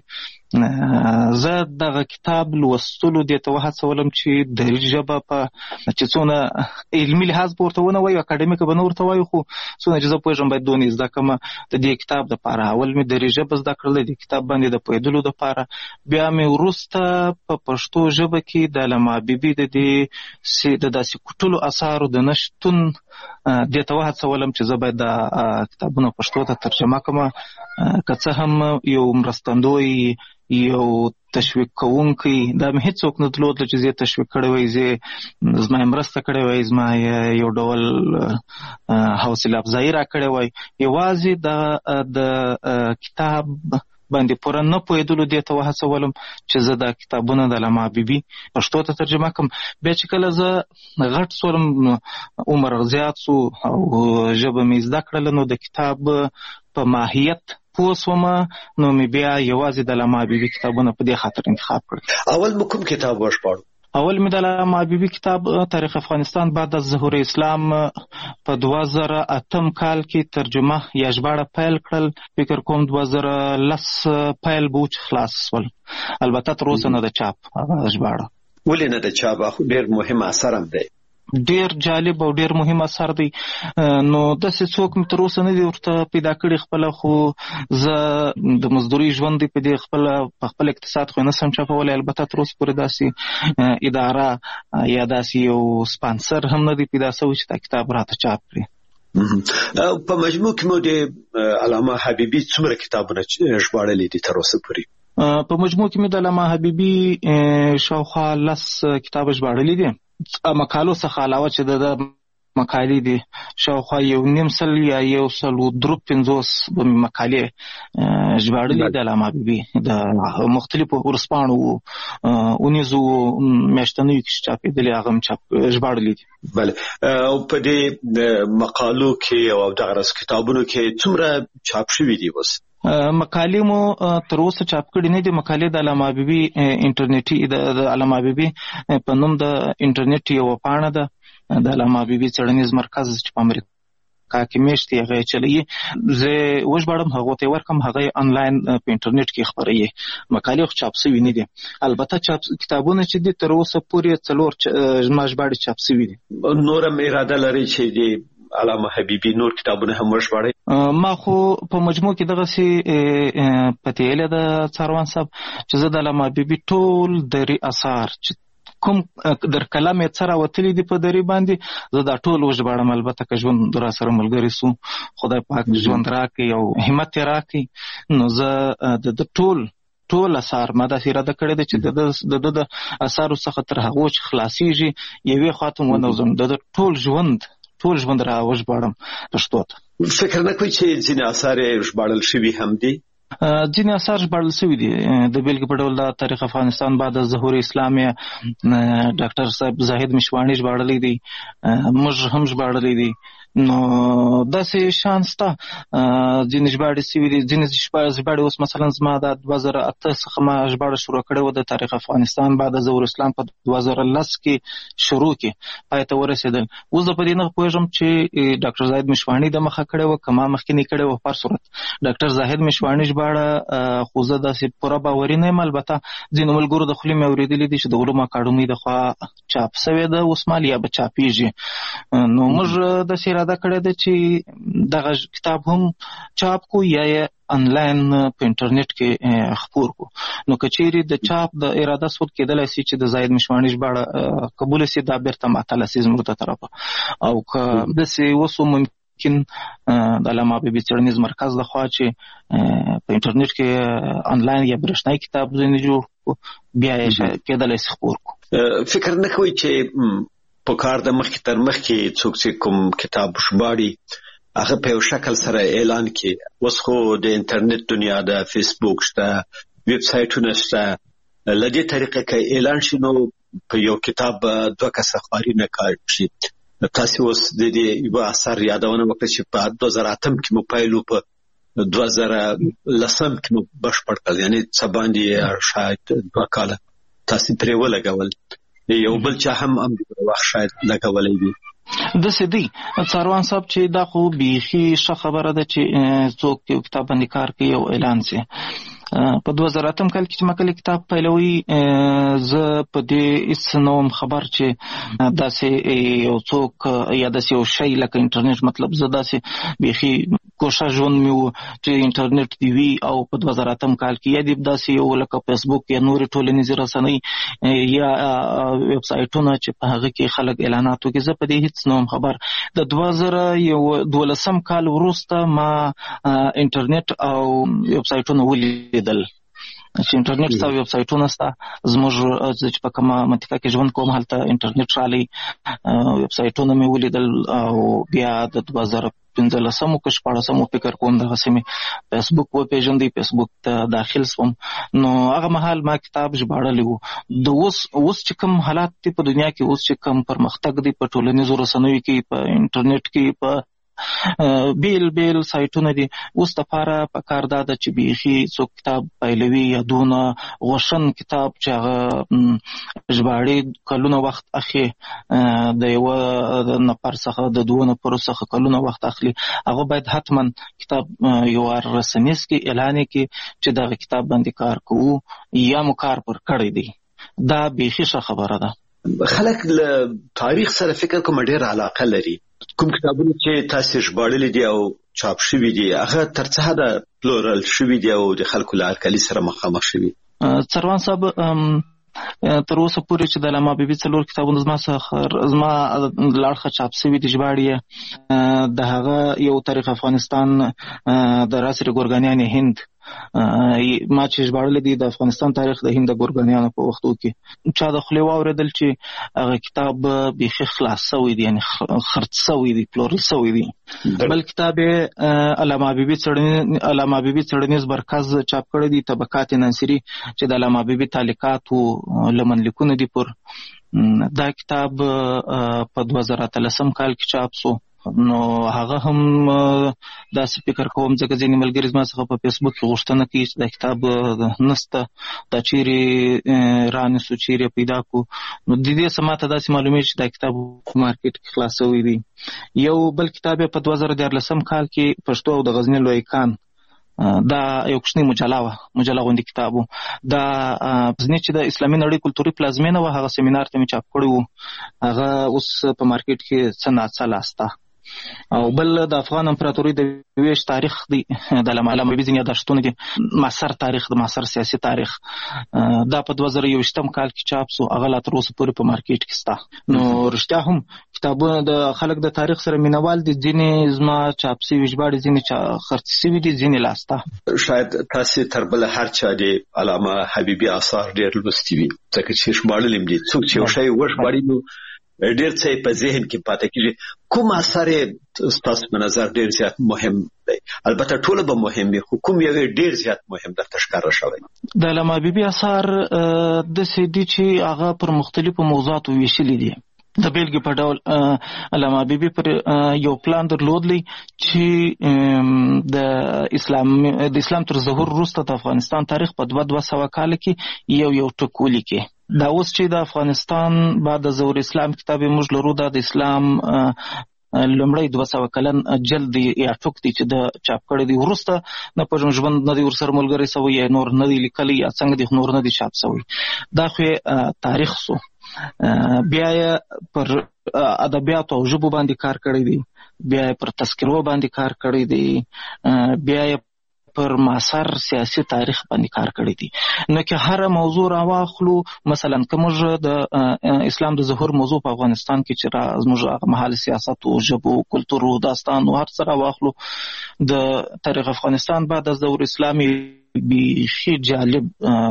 زه دغه کتاب لوستلو دې ته وهڅولم چې دري ژبه په چې څونه علمي لحاظ به ورته ونه وایو، اکاډمیکه به نه ورته وایو، خو څونه چې زه پوهېږم باید دونې زده کړمه د دې کتاب دپاره. اول مې دري ژبه زده کړله د کتاب باندې د پوهېدلو دپاره، بیا مې وروسته په پښتو ژبه کې د علامه حبیبي د دې د داسې کوټلو اثارو د نه شتون دې ته وهڅولم چې زه باید دا کتابونه پښتو ته ترجمه کړمه. که څه هم یو مرستندوی یو تشویق کوونکی دا مې هېڅوک نه درلودله چې زه یې تشویق کړی وای، زه زما یې مرسته کړی وای، زما یو ډول حوصله افزایي را کړی وای. یوازې د کتاب باندې پوره نه پوهېدلو دې ته وهڅولم چې زه دا کتابونه د علامه حبیبي پښتو ته ترجمه کړم. بیا چې کله زه غټ سولم، عمر زیات سو او ژبه مې زده کړله، نو د کتاب په ماهیت پوه سومه، نو مې بیا یوازې د علامه حبیبي کتابونه په دې خاطر انتخاب کړل. اول مو کوم کتاب وژباړو؟ اول مې د علامه حبیبي کتاب تاریخ افغانستان بعد از ظهور اسلام په دوه زره اتم کال کې ترجمه یا ژباړه پیل کړل. فکر کوم دوه زره لس پیل به و چې خلاص سول. البته تر اوسه نه د چاپ هغه ژباړه. ولې نه د چاپ؟ ډېر مهم اثر هم دی، ډېر جالب او ډېر مهم اثر دی. نو داسې څوک مې تر اوسه نه دی ورته پیدا کړي خپله، خو زه د مزدوري ژوند دی په دې خپله په خپل اقتصاد خو یې نه سم چاپولی. البته تر اوسه پورې داسې اداره یا داسې یو سپانسر هم نه دی پیدا شوی چې دا کتاب راته چاپ کړي. په مجموع کې مو د علامه حبیبي څومره کتابونه ژباړلي دي تر اوسه پورې؟ په مجموع کې مې د علامه حبیبي شاوخوا لس کتابه ژباړلي دي. مقالو څخه علاوه چې د مقالې دي شاوخوا یو نیم سل یا یو سل و درو پنځوس به مې مقالې ژباړلي د علامه حبیبي د مختلفو ورځپاڼو اونیزو میاشتنیو کې چاپېدلي هغه هم چاپ ژباړلي دي. بله، او په دې مقالو کې او دغه راز کتابونو کې څومره چاپ شوي دي اوس؟ مقالې مو تر اوسه چاپ کړي نه دي. مقالې د علامه حبیبي انټرنیټي د علامه حبیبي په نوم د انټرنیټ یوه پاڼه ده د علامه حبیبي څېړنیز مرکز چې په امریکا کې میشت دی، هغه یې چلوي. زه وژباړم، هغو ته یې ورکړم، هغه یې انلاین په انټرنیټ کې خپروي. مقالې خو چاپ شوي نه دي. البته چاپ کتابونه چې دي تر اوسه پورې څلور زما ژباړې چاپ شوي دي. نور هم اراده لرئ چې د علامه حبیبي نور کتابونه هم وژباړئ؟ ما خو په مجموع کې دغسې پتې ایله ده څاروان صاحب چې زه د علامه حبیبي ټول دري اثار چې کوم در کلام یې څه راوتلي دي په دري باندې زه دا ټول وژباړم. البته که ژوند را سره ملګری سو، خدای پاک ژوند راکړي او همت یې راکړي، نو زه د ټول ټول اثار ما داسې اراده کړې ده چې د ده د اثارو څخه تر هغو چې خلاصېږي یوې خوا ته ونوځم، د ده ټول ژوند ټول ژوند را وژباړم پښتو ته. فکر نه کوئ چې ځینې اثار یې ژباړل شوي هم دي؟ ځینې اثار ژباړل شوي دي. د بېلګې په ډول دا تاریخ افغانستان بعد از ظهور اسلام یې ډاکټر صاحب زاهد مشواڼي ژباړلی دی، موږ هم ژباړلی دی. نو داسې شان شته، ځینې ژباړې شوي دي، ځینې ژباړې اوس مثلا زما د دوه زره اته څخه ما ژباړه شروع کړې وه د تاریخ افغانستان بعد از ظهور اسلام په دوه زره لس کې شروع کې پای ته ورسېدل. اوس زه په دې نه پوهېږم چې ډاکټر زاهد مشواڼي د مخه کړې وه که ما مخکې نه کړې وه. په هر صورت ډاکټر زاهد مشواڼي ژباړه خو زه داسې پوره باوري نه یم. البته ځینو ملګرو د خولې مې اورېدلي دي چې د علومو اکاډمۍ د خوا چاپ شوې ده، اوس مال یا به چاپېږي. نو موږ داسې اراده کړې ده چې دغه کتاب هم چاپ کو یا یې انلاین په انټرنیټ کې خپور کو. نو که چیرې د چاپ د اراده صورت کېدلی سي چې د زاهد مشواڼي ژباړه قبوله سي، دا بیرته معطله سي زموږ د طرفه. او که داسې اوس ممکن د علامه حبیبي څېړنیز مرکز لخوا چې په انټرنیټ کې انلاین یا برېښنایي کتاب ځینې جوړ کو، بیا یې کېدلی سي خپور کو. فکر نه کوئ چې په کار د مخکې تر مخکې څوک چې کوم کتاب ژباړي هغه په یو شکل سره اعلان کړي؟ اوس خو د انټرنیټ دنیا ده، فیسبوک شته، ویب سایټونه شته. له دې طریقې که اعلان شي نو په یو کتاب دوه کسه خواري نه کار شي. تاسو اوس د دې یو اثر یادونه وکړه چې په دوه زره اتم کې مو پایلو، په دوه زره لسم کې مو بشپړ کړ، یعنی څه باندې شاید دوه کاله تاسو پرې ولګول. یو بل چا هم هم د وخت شاید لګولې دي. داسې دی څاروان صاحب چې دا خو بیخي ښه خبره ده چې څوک یو کتاب باندې کار کوي او اعلان سي. په دوه زره اتم کال کې چې ما کله کتاب پیلوي زه په دې هېڅ نه وم خبر چې داسې یو څوک یا داسې یو شی لکه انټرنیټ، مطلب زه داسې بیخي کوښښ ژوند مې و چې انټرنیټ دې وي. او په دوه زره اتم کال کې یا دې داسې یو لکه فیسبوک یا نورې ټولنیزې رسنۍ یا ویب سایټونه چې په هغه کې خلک اعلانات وکړي، زه په دې هېڅ نه وم خبر. د دوه زره یو دولسم کال وروسته ما انټرنیټ او ویب سایټونه ولیدل چې انټرنیټ ستا ویب سایټونه ستا. زموږ چې په کومه منطقه کې ژوند کوم هلته انټرنیټ رالی، ویب سایټونه مې ولیدل. او بیا د دوه زره پنځلسمو که شپاړسمو فکر کوم دغسې مې فیسبوک وپېژندی، فیسبوک ته داخل سوم. نو هغه مهال ما کتاب ژباړلی و. د اوس اوس چې کوم حالات دي په دنیا کې، اوس چې کوم پرمختګ دی په ټولنیزو رسنیو کې، په انټرنیټ کې، په بیل بیل سایټونه دي، اوس دپاره پکار دا ده چې بیخي څوک کتاب پیلوي یا دونه غوښن کتاب چې هغه ژباړې کلونه وخت اخلي، د یوه نفر څخه د دوه نفرو څخه کلونه وخت اخلي، هغه باید حتما کتاب یوه رسنیز کې اعلان کړي چې دغه کتاب باندې کار کوو یا مو کار پر کړی دی. دا بیخي ښه خبره ده. خلک له تاریخ سره فکر کوم ډېره علاقه لري. کوم کتابونه چې تاسو ژباړلي دي او چاپ شوي دي هغه تر څه حده پلورل شوي دي او د خلکو له هرکلي سره مخامخ شوي؟ څروان صاحب تر اوسه پورې چې د علامه حبیبي څلور کتابونه زما څخه زما له اړخه چاپ شوي دي ژباړې د هغه یو تاریخ افغانستان د راسر ګورګانیان هند ما چې ژباړلی دی د افغانستان تاریخ د هند د ګورګانیانو په وختو کې چا د خولې واورېدل چې هغه کتاب بیخي خلاص شوی دی، یعنی خرڅ شوی دی، پلورل شوی دی. بل کتاب یې علامه حبیبي څېړنیز علامه حبیبي څېړنیز مرکز چاپ کړی دی، طبقات ناصري، چې د علامه حبیبي تعلیقاتو لمنلیکونه دي پر. دا کتاب په دوه زره اتلسم کال کې چاپ شو. نو هغه هم داسې فکر کوم ځکه ځینې ملګري زما څخه په فیسبوک کې غوښتنه کوي چې دا کتاب نسته، دا چیرې رانیسو، چیرې پیدا کو. نو د دې څه ماته داسې معلومېږي چې دا کتاب په مارکیټ کې خلاص شوی دی. یو بل کتاب یې په دوه زره دیارلسم کال کې پښتو او د غزني لویکان، دا یو کوچنی مجله وه، مجله غوندې کتاب و. دا غزني چې د اسلامي نړۍ کلتوري پلازمینه وه، هغه سیمینار ته مې چاپ کړی و. هغه اوس په مارکیټ کې څه ناڅه لاسته. او بل د افغان امپراتورۍ د ویش تاریخ دی، د علامه حبیبي ځینې یاداشتونه دي، معاصر تاریخ، د معاصر سیاسي تاریخ. دا په دوه زره یوویشتم کال کې چاپ شو، هغه لا تر اوسه پورې په مارکیټ کې شته. نو رښتیا هم کتابونه د خلک د تاریخ سره مینوال دي، ځینې زما چاپ شوي ژباړې، ځینې خرڅ شوي دي، ځینې لاسته. شاید تاسې تر بله هر چا د علامه حبیبي آثار ډېر لوستي وي ځکه چې ژباړلي هم دي. څوک چې یو شی وژباړي نو ډېر څه په ذهن کې پاتې کیږي. کوم اثر تاسو په نظر ډېر زیات مهم دی؟ البته ټول به مهم وي، خو کوم یو ډېر زیات مهم درته ښکاره شوی؟ د علامه حبیبي اثار د سې دي چې هغه پر مختلفو موضوعاتو ویشلي دي. د بیلګې په ډول علامه حبیبي پر یو پلان درلودلی چې د اسلام د اسلام تر ظهور وروسته د افغانستان تاریخ په دوه دوه سوه کال کې یو یو ټک ولیکي. دا اوس چې د افغانستان بعد د ظهور اسلام کتاب موږ لرو، دا د اسلام لومړی دوه سوه کلن جلد یا ټوک دی چې د چاپ کړی دی. وروسته نه په ژوند نه دی ورسره ملګری سوی، یا نور نه دی لیکلی، یا څنګه دی نور نه دی چاپ سوی. دا خو تاریخ سو. بیا یې پر ادبیاتو او ژبو باندې کار کړی دی، بیا یې پر تذکرو باندې کار کړی دی، بیا یې پر معاصر سیاسي تاریخ باندې کار کړی دی. نو که هر موضوع راواخلو، مثلا که موږ د اسلام د ظهور موضوع په افغانستان کې چې را زموږ مهال سیاست او ژبو کلتور او داستان او هر څه راواخلو، د تاریخ افغانستان بعد از ظهور اسلامي بیخي جالب.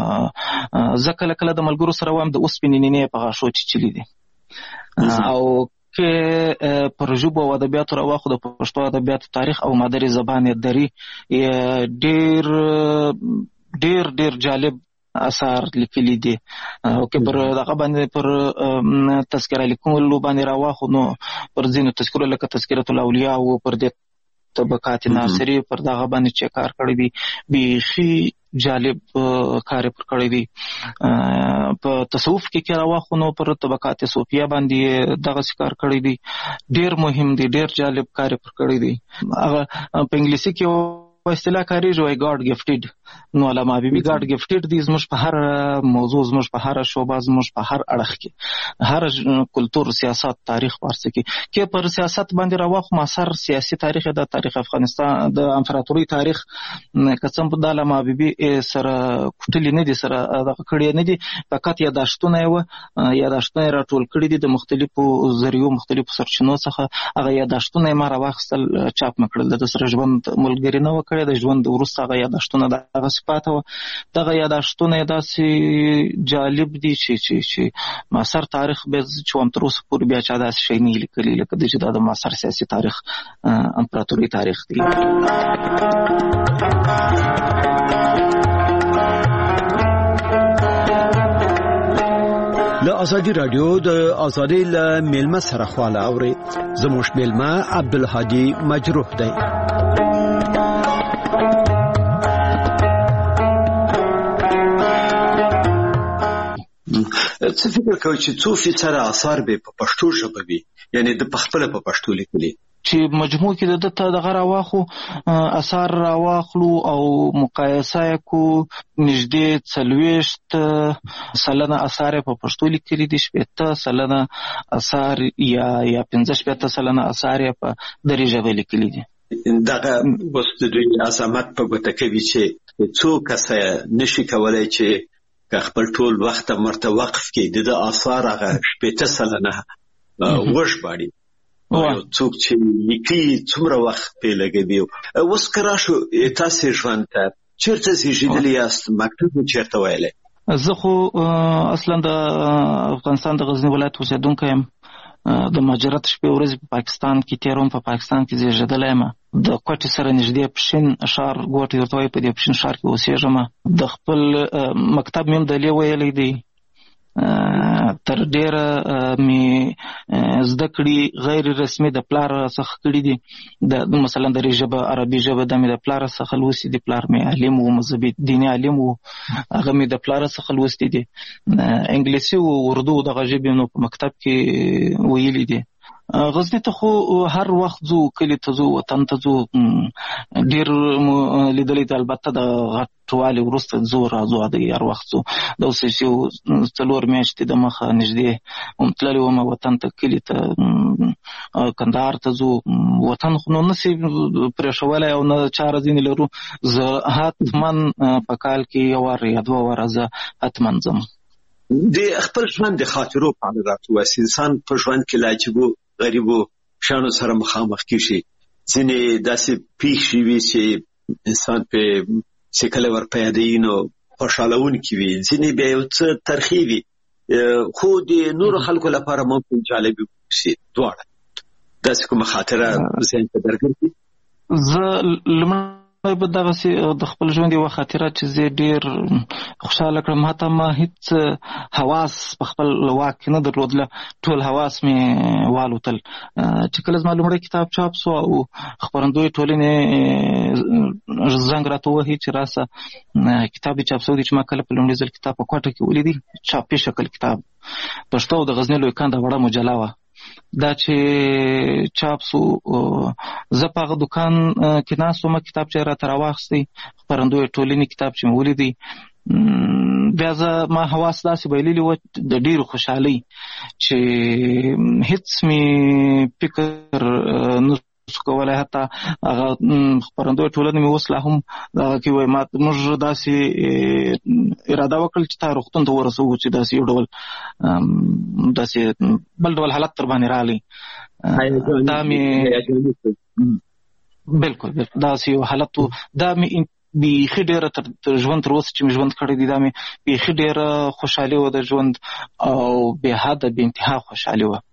زه کله کله د ملګرو سره وایم د اوسپنې نینې په غاښو چیچلي دي. او که پر ژبو او ادبیاتو راواخلو، د پښتو ادبیاتو تاریخ او مادري زبان دري ډېر ډېر ډېر جالب اثار لیکلي دي. او که پر دغه باندې پر تذکره لیکلو باندې راواخلو، نو پر ځینو تذکرو لکه تذکرة الاولیاء او پر دې طبقات ناصری پر دغه باندې چې کار کړی دی، بیخي جالب کار پر کړی دی. په تصوف کې کې راواخلو، نو پر طبقات صوفیه باندې دغه کار کړی دی، ډېر مهم دی، ډېر جالب کار پر کړی دی. هغه په انګلیسي کې په اصطلاح کاریږي وای ګاډ گفټډ. نو علامه حبیبي ګاډ گفټډ دی زموږ په هر موضوع، زموږ په هر شعبه، زموږ په هر اړخ کې، هر کلتور، سیاست، تاریخ پارسه کې کې پر سیاست باندې راواخلو. معاصر سیاسي تاریخ د تاریخ افغانستان د امپراتوري تاریخ قسم په د علامه حبیبي سره کوټلی نه دي، سره دغه کړی نه دي، فقط یاداشتونه یې و یاداشتونه راټول کړي دي د مختلفو ذریعو، مختلفو سرچینو څخه. هغه یاداشتونه یې ما راواخیستل، چاپ مې کړل. د سره ژوند ملګري نه و کړی، د ژوند وروسته هغه یاداشتونه دغه صفات و. دغه یاداشتونه یې داسې جالب دي چې چې چې معاصر تاریخ به چې هم تر اوسه پورې بیا چا داسې شی نه لیکلي لکه د چې دا د معاصر سیاسي تاریخ امپراتوري تاریخ دی. له ازادي رادیو د ازادي له میلمه سره خواله اوري. زموږ میلمه عبدالهادي مجروح دی. څه فکر کوي چې څو فیصده اثار به په پښتو ژبه وي، یعنی د پخپله په پښتو لیکلي؟ چې مجموع کې د دته دغه راواخلو، اثار راواخلو او مقایسه یې کو، نږدې څلوېښت سلنه اثار په پښتو لیکلي دي، شپېته سلنه اثار یا یا پنځه شپېته سلنه اثار یې په دري ژبه لیکلي دي. دغه اوس د دوی عظمت په ګوته کوي چې څو کسه نشي کولی چې که خپل ټول وخت مرته وقف کړي د اثار هغه شپېته سلنه وژباړي. یو څوک چې لیکي څومره وخت پرې لګوي. اوس که راشو تاسې ژوند ته چېرته زېږېدلي یاست؟ مکتب مو چېرته ویلی؟ زه خو اصلا د افغانستان د غزني ولایت اوسېدونکی یم. د مهاجرت شپې ورځې په پاکستان کې تېروم. په پاکستان کې زېږېدلی یم. د کوټې سره نږدې پښین ښار ګوټ یې ورته وایي، په دې پښین ښار کې اوسېږم. د خپل مکتب مې هم دلې ویلی دی. تر ډېره مې زده کړي غیر رسمي د پلار څخه کړي دي. د مثلا دري ژبه، عربي ژبه دا مې د پلار څخه لوستي دي. پلار مې عالم و، مذهبي دیني عالم و، هغه مې د پلار څخه لوستي دي. انګلیسي او اردو دغه ژبې نو په مکتب کې ویلي دي. غزني ته خو هر وخت ځو، کلي ته ځو، وطن ته ځو. ډېر لیدلی دی، البته د غټوالي وروسته ځو راځو، د هر وخت ځو. د اوس یو څلور میاشتې د مخه نږدې تللی وم وطن ته، کلي ته، کندهار ته ځو. وطن خو نو نسي پرېښولی او نه چاره ځینې لرو. زه حتما په کال کې یو وار یا دوه واره زه حتما ځم. د خپل ژوند د خاطرو په اړه راته ووایاست. انسان په ژوند کې له عجیبو غریبو شیانو سره مخامخ کېږي. ځینې داسې پېښې وي چې انسان پرې چې کله ور په یادوي نو خوشحالوونکي وي، ځینې بیا یو څه ترخې وي. خو د نور خلکو لپاره ممکن جالب شي دواړه داسې کومه خاطره ذهن ته درګرځي؟ زه لمړی به دغسې د خپل ژوند یوه خاطره چې زه ډېر خوشحاله کړم، حتی ما هېڅ حواس په خپل واک کې نه درلودله، ټول حواس مې والوتل. چې کله زما لومړی کتاب چاپ سو او خپرندوی ټولنې زنګ راته ووهي چې راسه کتاب دې چاپ سوی دی، چې ما کله په لومړي ځل کتاب په کوټه کې ولیدی، چاپي شکل کتاب پښتو او د غزني لوی کانده وړه مجله وه. دا چې چاپ سو زه په هغه دوکان کې ناست وم، کتاب چې راته راواخیستی خپرندوی ټولنې کتاب چې مې ولیدی، بیا زه ما حواس داسې بایللي وه د ډېرې خوشحالۍ چې هېڅ مې فکر نه سو کولی. حتی هغه خپرندوی ټولنې مې اوس لا هم دغه کې وایي ما موږ داسې اراده وکړل چې تا روغتون ته ورسوو چې داسې یو ډول داسې بل ډول حالت در باندې راغلی. دا مې بلکل داسې یو حالت و، دا مې بیخي ډېره تر ژوند تر اوسه چې مې ژوند کړی دی دا مې بیخي ډېره خوشحالي وه د ژوند او بې حده بې انتها خوشحالي وه.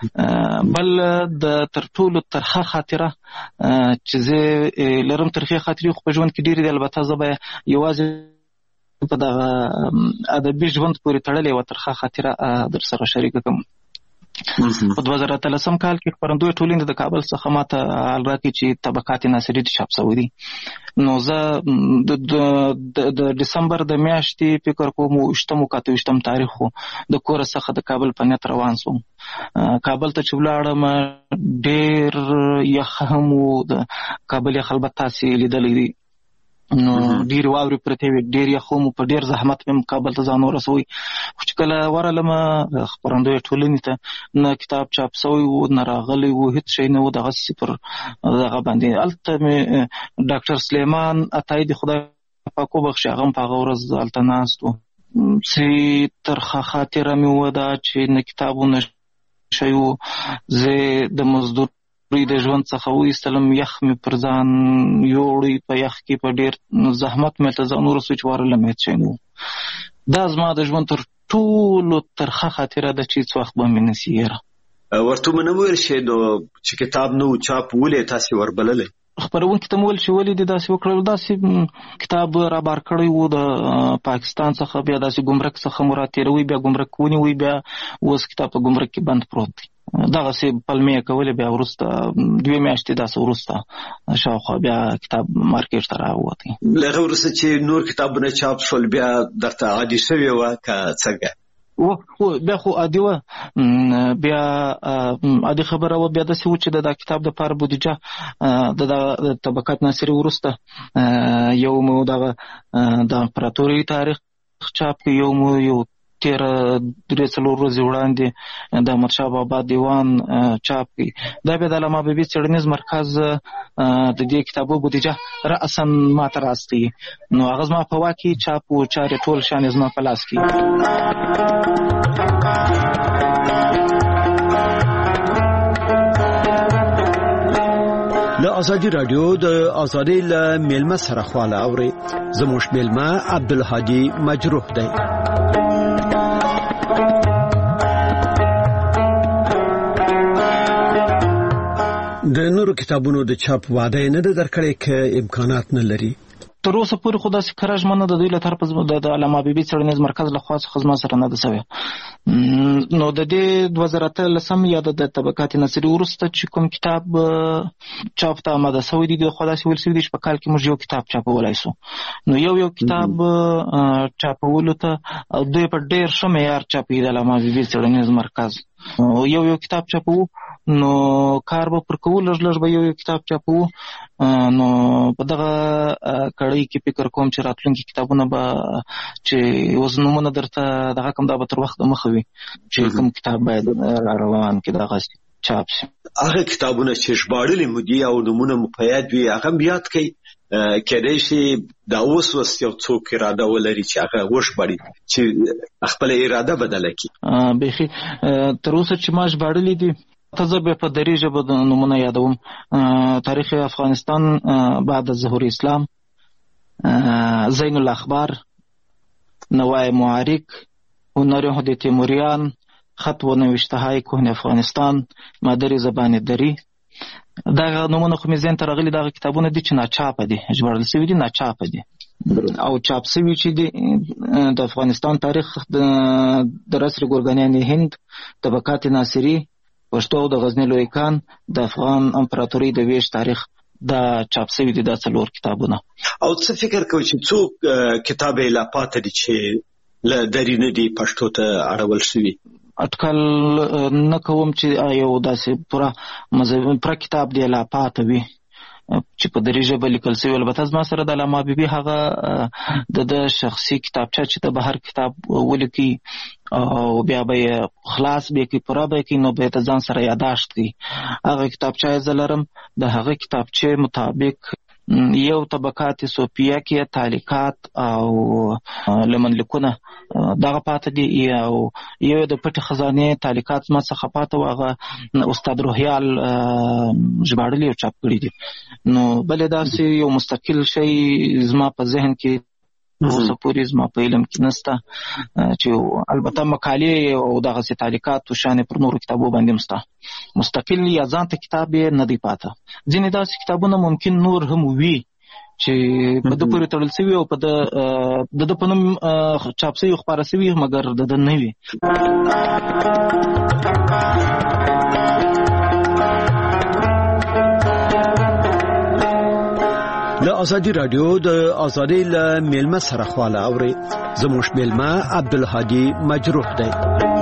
بل د تر ټولو ترخه خاطره چې زه لرم، ترخې خاطرې خو په ژوند کې ډېرې دي، البته زه به یوازې په دغه ادبي ژوند پورې تړلې یوه ترخه خاطره در سره شریکه کړم. په دوه زره اتلسم کال کې خپرندوی ټولنې د کابل څخه ماته حال راکړي چې طبقات ناصري دي چاپ سوی دي. نو زه د ډسمبر د میاشتې فکر کوم اوویشتم او اته ویشتم تاریخ د کوره څخه د کابل په نیت روان سوم. کابل ته چې ولاړم ډېر یخ هم و، د کابل یخ البته تاسې لیدلی دی، نو ډېرې واورې پرتې وې، ډېر یخ هم په ډېر زحمت مې کابل ته ځان ورسوی. خو چې کله ورغلم خپرندوی ټولنې ته نه کتاب چاپ سوی و نه راغلی و، هېڅ شی نه و، دغسې پر دغه باندې. هلته مې ډاکټر سلیمان عطایي د خدای پاک وبخښي هغه هم په هغه ورځ هلته ناست و. چې ترخه خاطره مې وه دا چې نه کتاب و نه شی و. زه د مزدور د ژوند څخه وایستلم، یخ مې پر ځان یوړی، په یخ کې په ډېر زحمت مې ته ځان ورسوی چې ورغلم هېڅ شی نه و. دا زما د ژوند تر ټولو ترخه خاطره ده چې هېڅ وخت به مې نسي هېره. ورته مې نه ویل شي نو چې کتاب نه و چاپ ولې تاسې وربللی؟ خپرونکي ته مې ویل چې ولې دې داسې وکړل، داسې کتاب رابار کړی و د پاکستان څخه، بیا داسې ګمرک څخه مو راتېروي، بیا ګمرک ونیوی، بیا اوس کتاب په ګمرک کې بند پروت دی. دغسې پلمې کولې، بیا وروسته دوې میاشتې داسې وروسته شاوخوا بیا کتاب مارکېټ ته راووتی. له هغه وروسته چې نور کتابونه چاپ شول بیا درته عادي شوې وه که څنګه؟ و بیا خو عادي وه، بیا عادي خبره وه. بیا داسې و چې د دا کتاب دپاره بودیجه د طبقات ناصري وروسته یو مو دغه د امپراتورۍ تاریخ چاپ کړي، یو مو یو تیره درې څلور ورځې وړاندې د احمدشاه بابا دیوان چاپ کړي. دا بیا د علامه حبیبي څېړنیز مرکز د دې کتابو بودیجه رأسا ما ته راستوي، نو هغه زما په واک کې چاپ و چارې ټول شیان زما په لاس کې. له ازادي رادیو د ازادۍ له میلمه سره خواله اوري. زموږ میلمه عبدالهادي مجروح دی. د نورو کتابونو د چاپ وعده نه ده درکړې که امکانات نه لري؟ تر اوسه پورې خو داسې کره ژمنه د دوی له طرفه د علامه حبیبي څېړنیز مرکز له خوا څخه زما سره نه ده سوې. نو د دې دوه زره اتلسم یا د طبقات ناصري وروسته چې کوم کتاب چاپ ته آماده سوی دی، د خوا داسې ویل سوي دي چې په کال کې موږ یو کتاب چاپولی سو. نو یو یو کتاب چاپولو ته دوی په ډېر ښه معیار چاپوي د علامه حبیبي څېړنیز مرکز. یو یو کتاب چاپوو نو کار به پر کوو، لږ لږ به یو یو کتاب چاپوو. نو په دغه کړۍ کې فکر کوم چې راتلونکي کتابونه به چې اوس نومونه درته دغه کوم دا به تر وخته مخه وي چې کوم کتاب باید روان کې دغسې چاپ شي. هغه کتابونه چې ژباړلي مو دي او نومونه مو په یاد وي هغه هم یاد کړئ. کېدای شي دا اوس اوس یو څوک اراده ولري چې هغه وژباړي، چې خپله اراده بدله کړي. بیخي تر اوسه چې ما ژباړلي دي ته زه بیا په دري ژبه د نومونه یادوم. تاریخ افغانستان بعد ظهور اسلام، زین الاخبار، نوای معارک، هنر هدی تیموریان، خط و نوشته های کهن افغانستان، مادری زبان دری. دا نمونه خو مې ذهن ته راغلي دغه کتابونه دي چې ناچاپه دي، ژباړل شوي دي ناچاپه دي او چاپ شوي چې دي د افغانستان تاریخ د رسر ګورګانیان هند، طبقات ناصري، پښتو او د غزنی لوی کان، د افغان امپراتورۍ د ویش تاریخ دا چاپ شوي دي دا څلور کتابونه. او څه فکر کوي چې څوک کتاب یې لا پاتې دي چې له دري نه دي پښتو ته اړول شوي؟ اټکل نه کوم چې یو داسې پوره مذهبي پوره کتاب دی لا پاته وي چې په دري ژبه لیکل شوی. البته زما سره د علامه حبیبي هغه د شخصي کتابچه چې د بهر کتاب ولیکي او بیا به یې خلاص به کړي پوره به کړي نو به یې د ځان سره یاداشت کړي. هغه کتابچه زه لرم، د هغه کتابچې مطابق یو طبقات صوفیه کې تعلیقات او لمنلیکونه دغه پاته دي، یو یو د پټ خزانه تعلیقات ما څخه پاته و هغه استاد روحیال ژباړلي او چاپ کړي دي. نو بل داسې یو مستقل شی زما په ذهن کې اوسه پورې زما په علم کې نسته چې البته مقالې او دغه سي تعلیقات او شان پر نورو کتابو باندې مسته مستقل یا ځان ته کتاب نه دی پاته. ځینې داسې کتابونه ممکن نور هم وي چې په د پورې تړل شوي او په د د په نوم چاپ شوي خپاره شوي مګر د د نه وي. له ازادي رادیو د ازادي له میلمه سره خواله اوري زموږ میلمه عبدالهادي مجروح دی.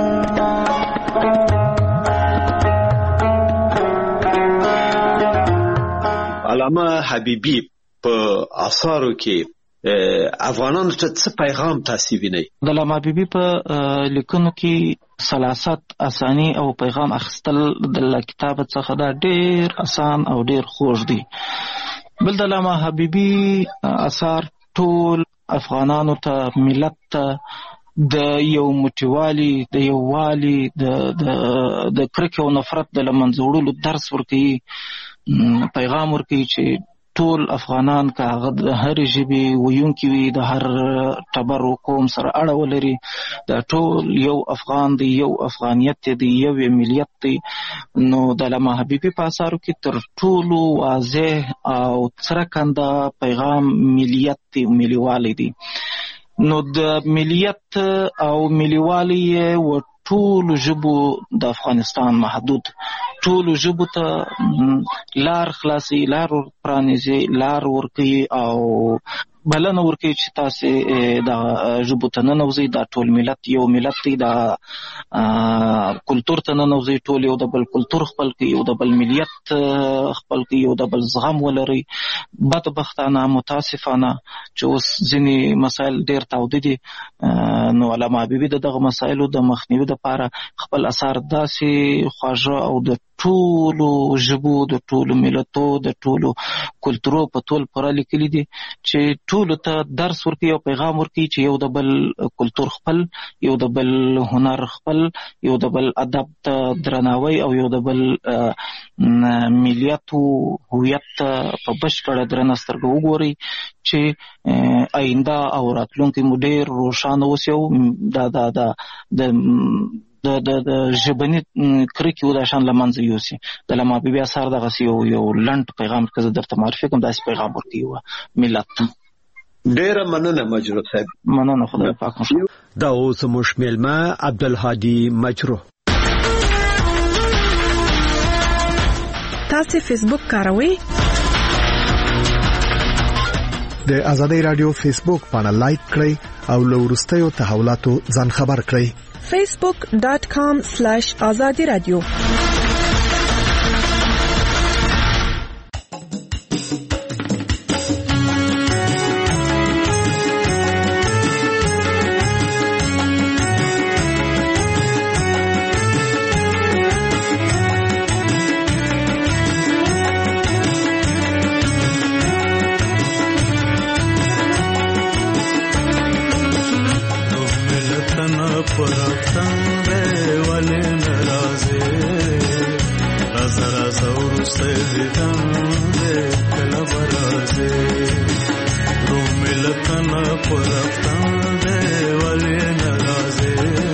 علامه حبیبي په آثارو کې افغانانو ته څه پیغام تاسو وینئ؟ د علامه حبیبي په لیکنو کې سلاست، اسانی او پیغام اخیستل د کتاب څخه دا ډېر اسان او ډېر خوږ دی. بل د علامه حبیبي اثار ټول افغانانو ته، ملت ته د یو موټیوالي، د یووالي، د د د کرکې او نفرت د له منځه وړلو درس ورکوي، پیغام ورکوي چې ټول افغانان که هغه د هرې ژبې ویونکي وي، د هر ټبر و قوم سره اړه ولري، د ټول یو افغان دی، یو افغانیت دی، یو ملیت دی. نو د علامه حبیبي په اثارو کې تر ټولو واضح او څرګند پیغام ملیت دی، ملیوالی دی. نو د ملیت او ملیوالی و ټولو ژبو د افغانستان محدود، ټولو ژبو ته لار خلاصي، لار پرانیزي، لار ورکوي او بلنه ورکوي چې تاسې د ژبو ته ننوځئ. دا ټول ملت یو ملت دی، دا کلتور ته ننوځئ، ټول یو د بل کلتور خپل کړئ، یو د بل ملیت خپل کړئ، یو د بل زغم ولرئ. بدبختانه متاسفانه چې اوس ځینې مسایل ډېر تاوده دي، نو علامه حبیبي د دغه مسایلو د مخنیوي دپاره خپل اثار داسې خواږه او د ټولو ژبو، د ټولو ملتو، د ټولو کلتورو په ټول پوره لیکلي دي چې ټولو ته درس ورکوي او پیغام ورکوي چې یو د بل کلتور خپل، یو د بل هنر خپل، یو د بل ادب ته درناوی او یو د بل ملیت او هویت ته په بشپړه درنه سترګه وګورئ چې آینده او راتلونکی مو ډېر روښانه اوسي او دا دا دا د د د د ژبني کرکې او دا شان له منځه یوسي. د علامه حبیبي اثار دغسې یو یو لنډ پیغام که زه درته معرفي کړم داسې پیغام ورکوي ملت ته. ډېره مننه مجروح صاحب. مننه، خدای پاک مو. دا اوس زموږ میلمه عبدالهادي مجروح. تاسو فیسبوک کاروئ؟ د ازادي رادیو فیسبوک باندې لایک کړئ او له وروستیو تحولاتو ځان خبر کړئ. facebook dot com slash azadi radio. Rum milkana puraftan de wale naraze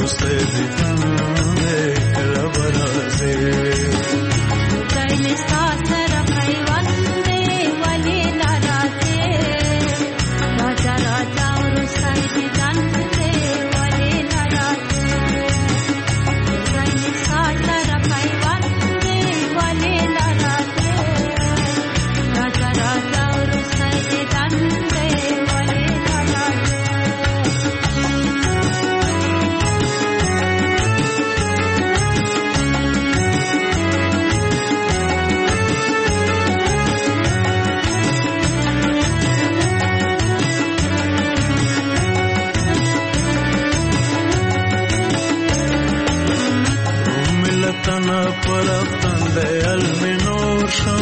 ورسته دي دې کله برازه دای می ساتره پیوند دی ولی ناراضه راځه راځه ورسته دي دې ولی ناراضه دای می ساتره پیوند دی ولی ناراضه راځه راځه ورسته دي دې ولی ناراضه تنا پرفتن دے المنور شو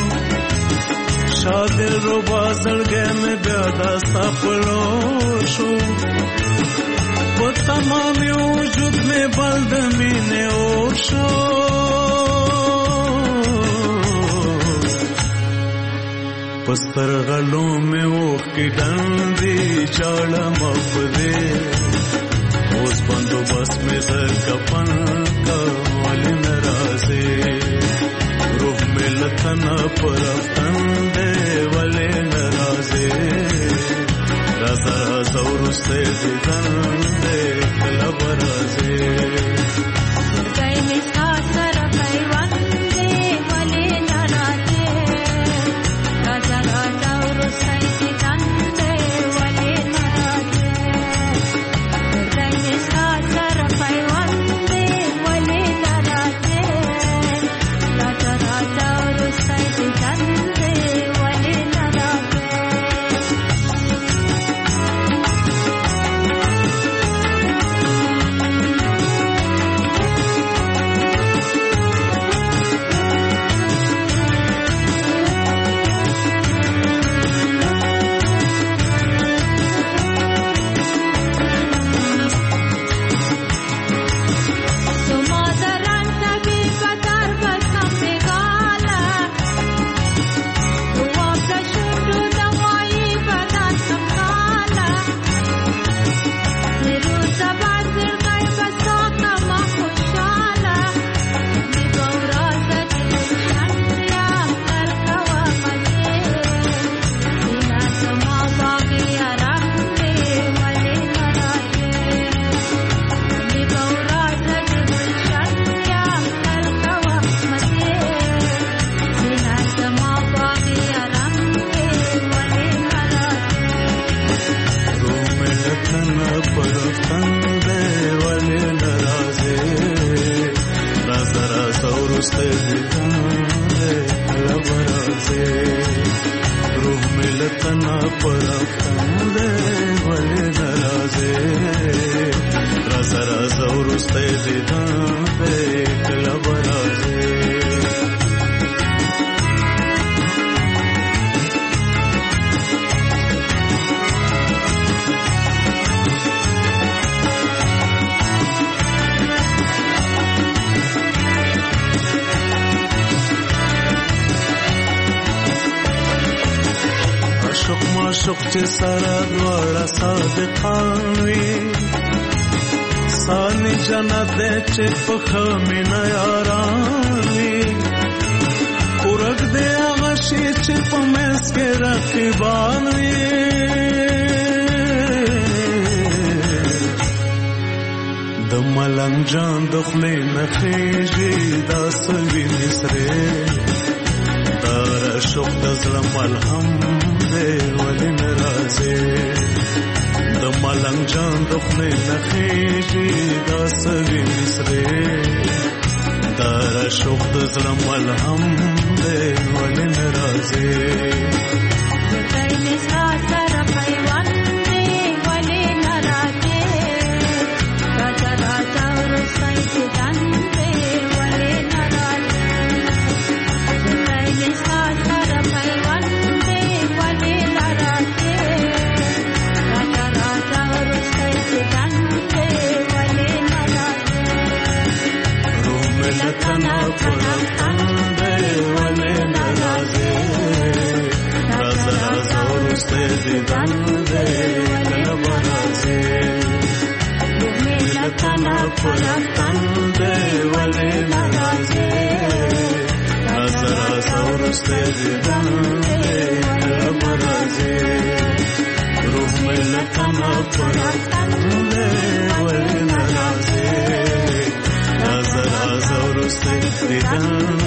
شادر رو بازلگے میں بیادا سپلور شو وہ تمامی وجود میں بلد مینے اور شو پستر غلوں میں اوخ کی ڈندی چاڑا مفدے اوس بندو بس میں در کپن کا والی نرازے روح میں لتنا پرفتن دے والے نرازے رازا رازا ورستے دیدن دے کلا برازے گئی میں ساتر پیوان دے والے نرازے رازا رازا ورستے دیدن دے والے نرازے ساتر پیوان دی ولی ناراضه راځه راځه ورسته دي دې ولی ناراضه چې سره دوړه صادقان وي ساني جنت چې په خمینه یاران وي ورګ دې هغه شي چې په مس کې رقیبان وي د ملنګ جان د خلې نخېږي دا سوي مصرې دار شوق د ظلم ملهم دې ولې ناراضه د ملنګ جان د خلې نخېږي دا سوي مصرې دار شوق د ظلم ملهم دې ولې ناراضه Tana پرفتن دی ولی نرازی ازر ازر استدیدن دی برازی روح ملتم پرفتن دی ولی نرازی ازر ازر استدیدن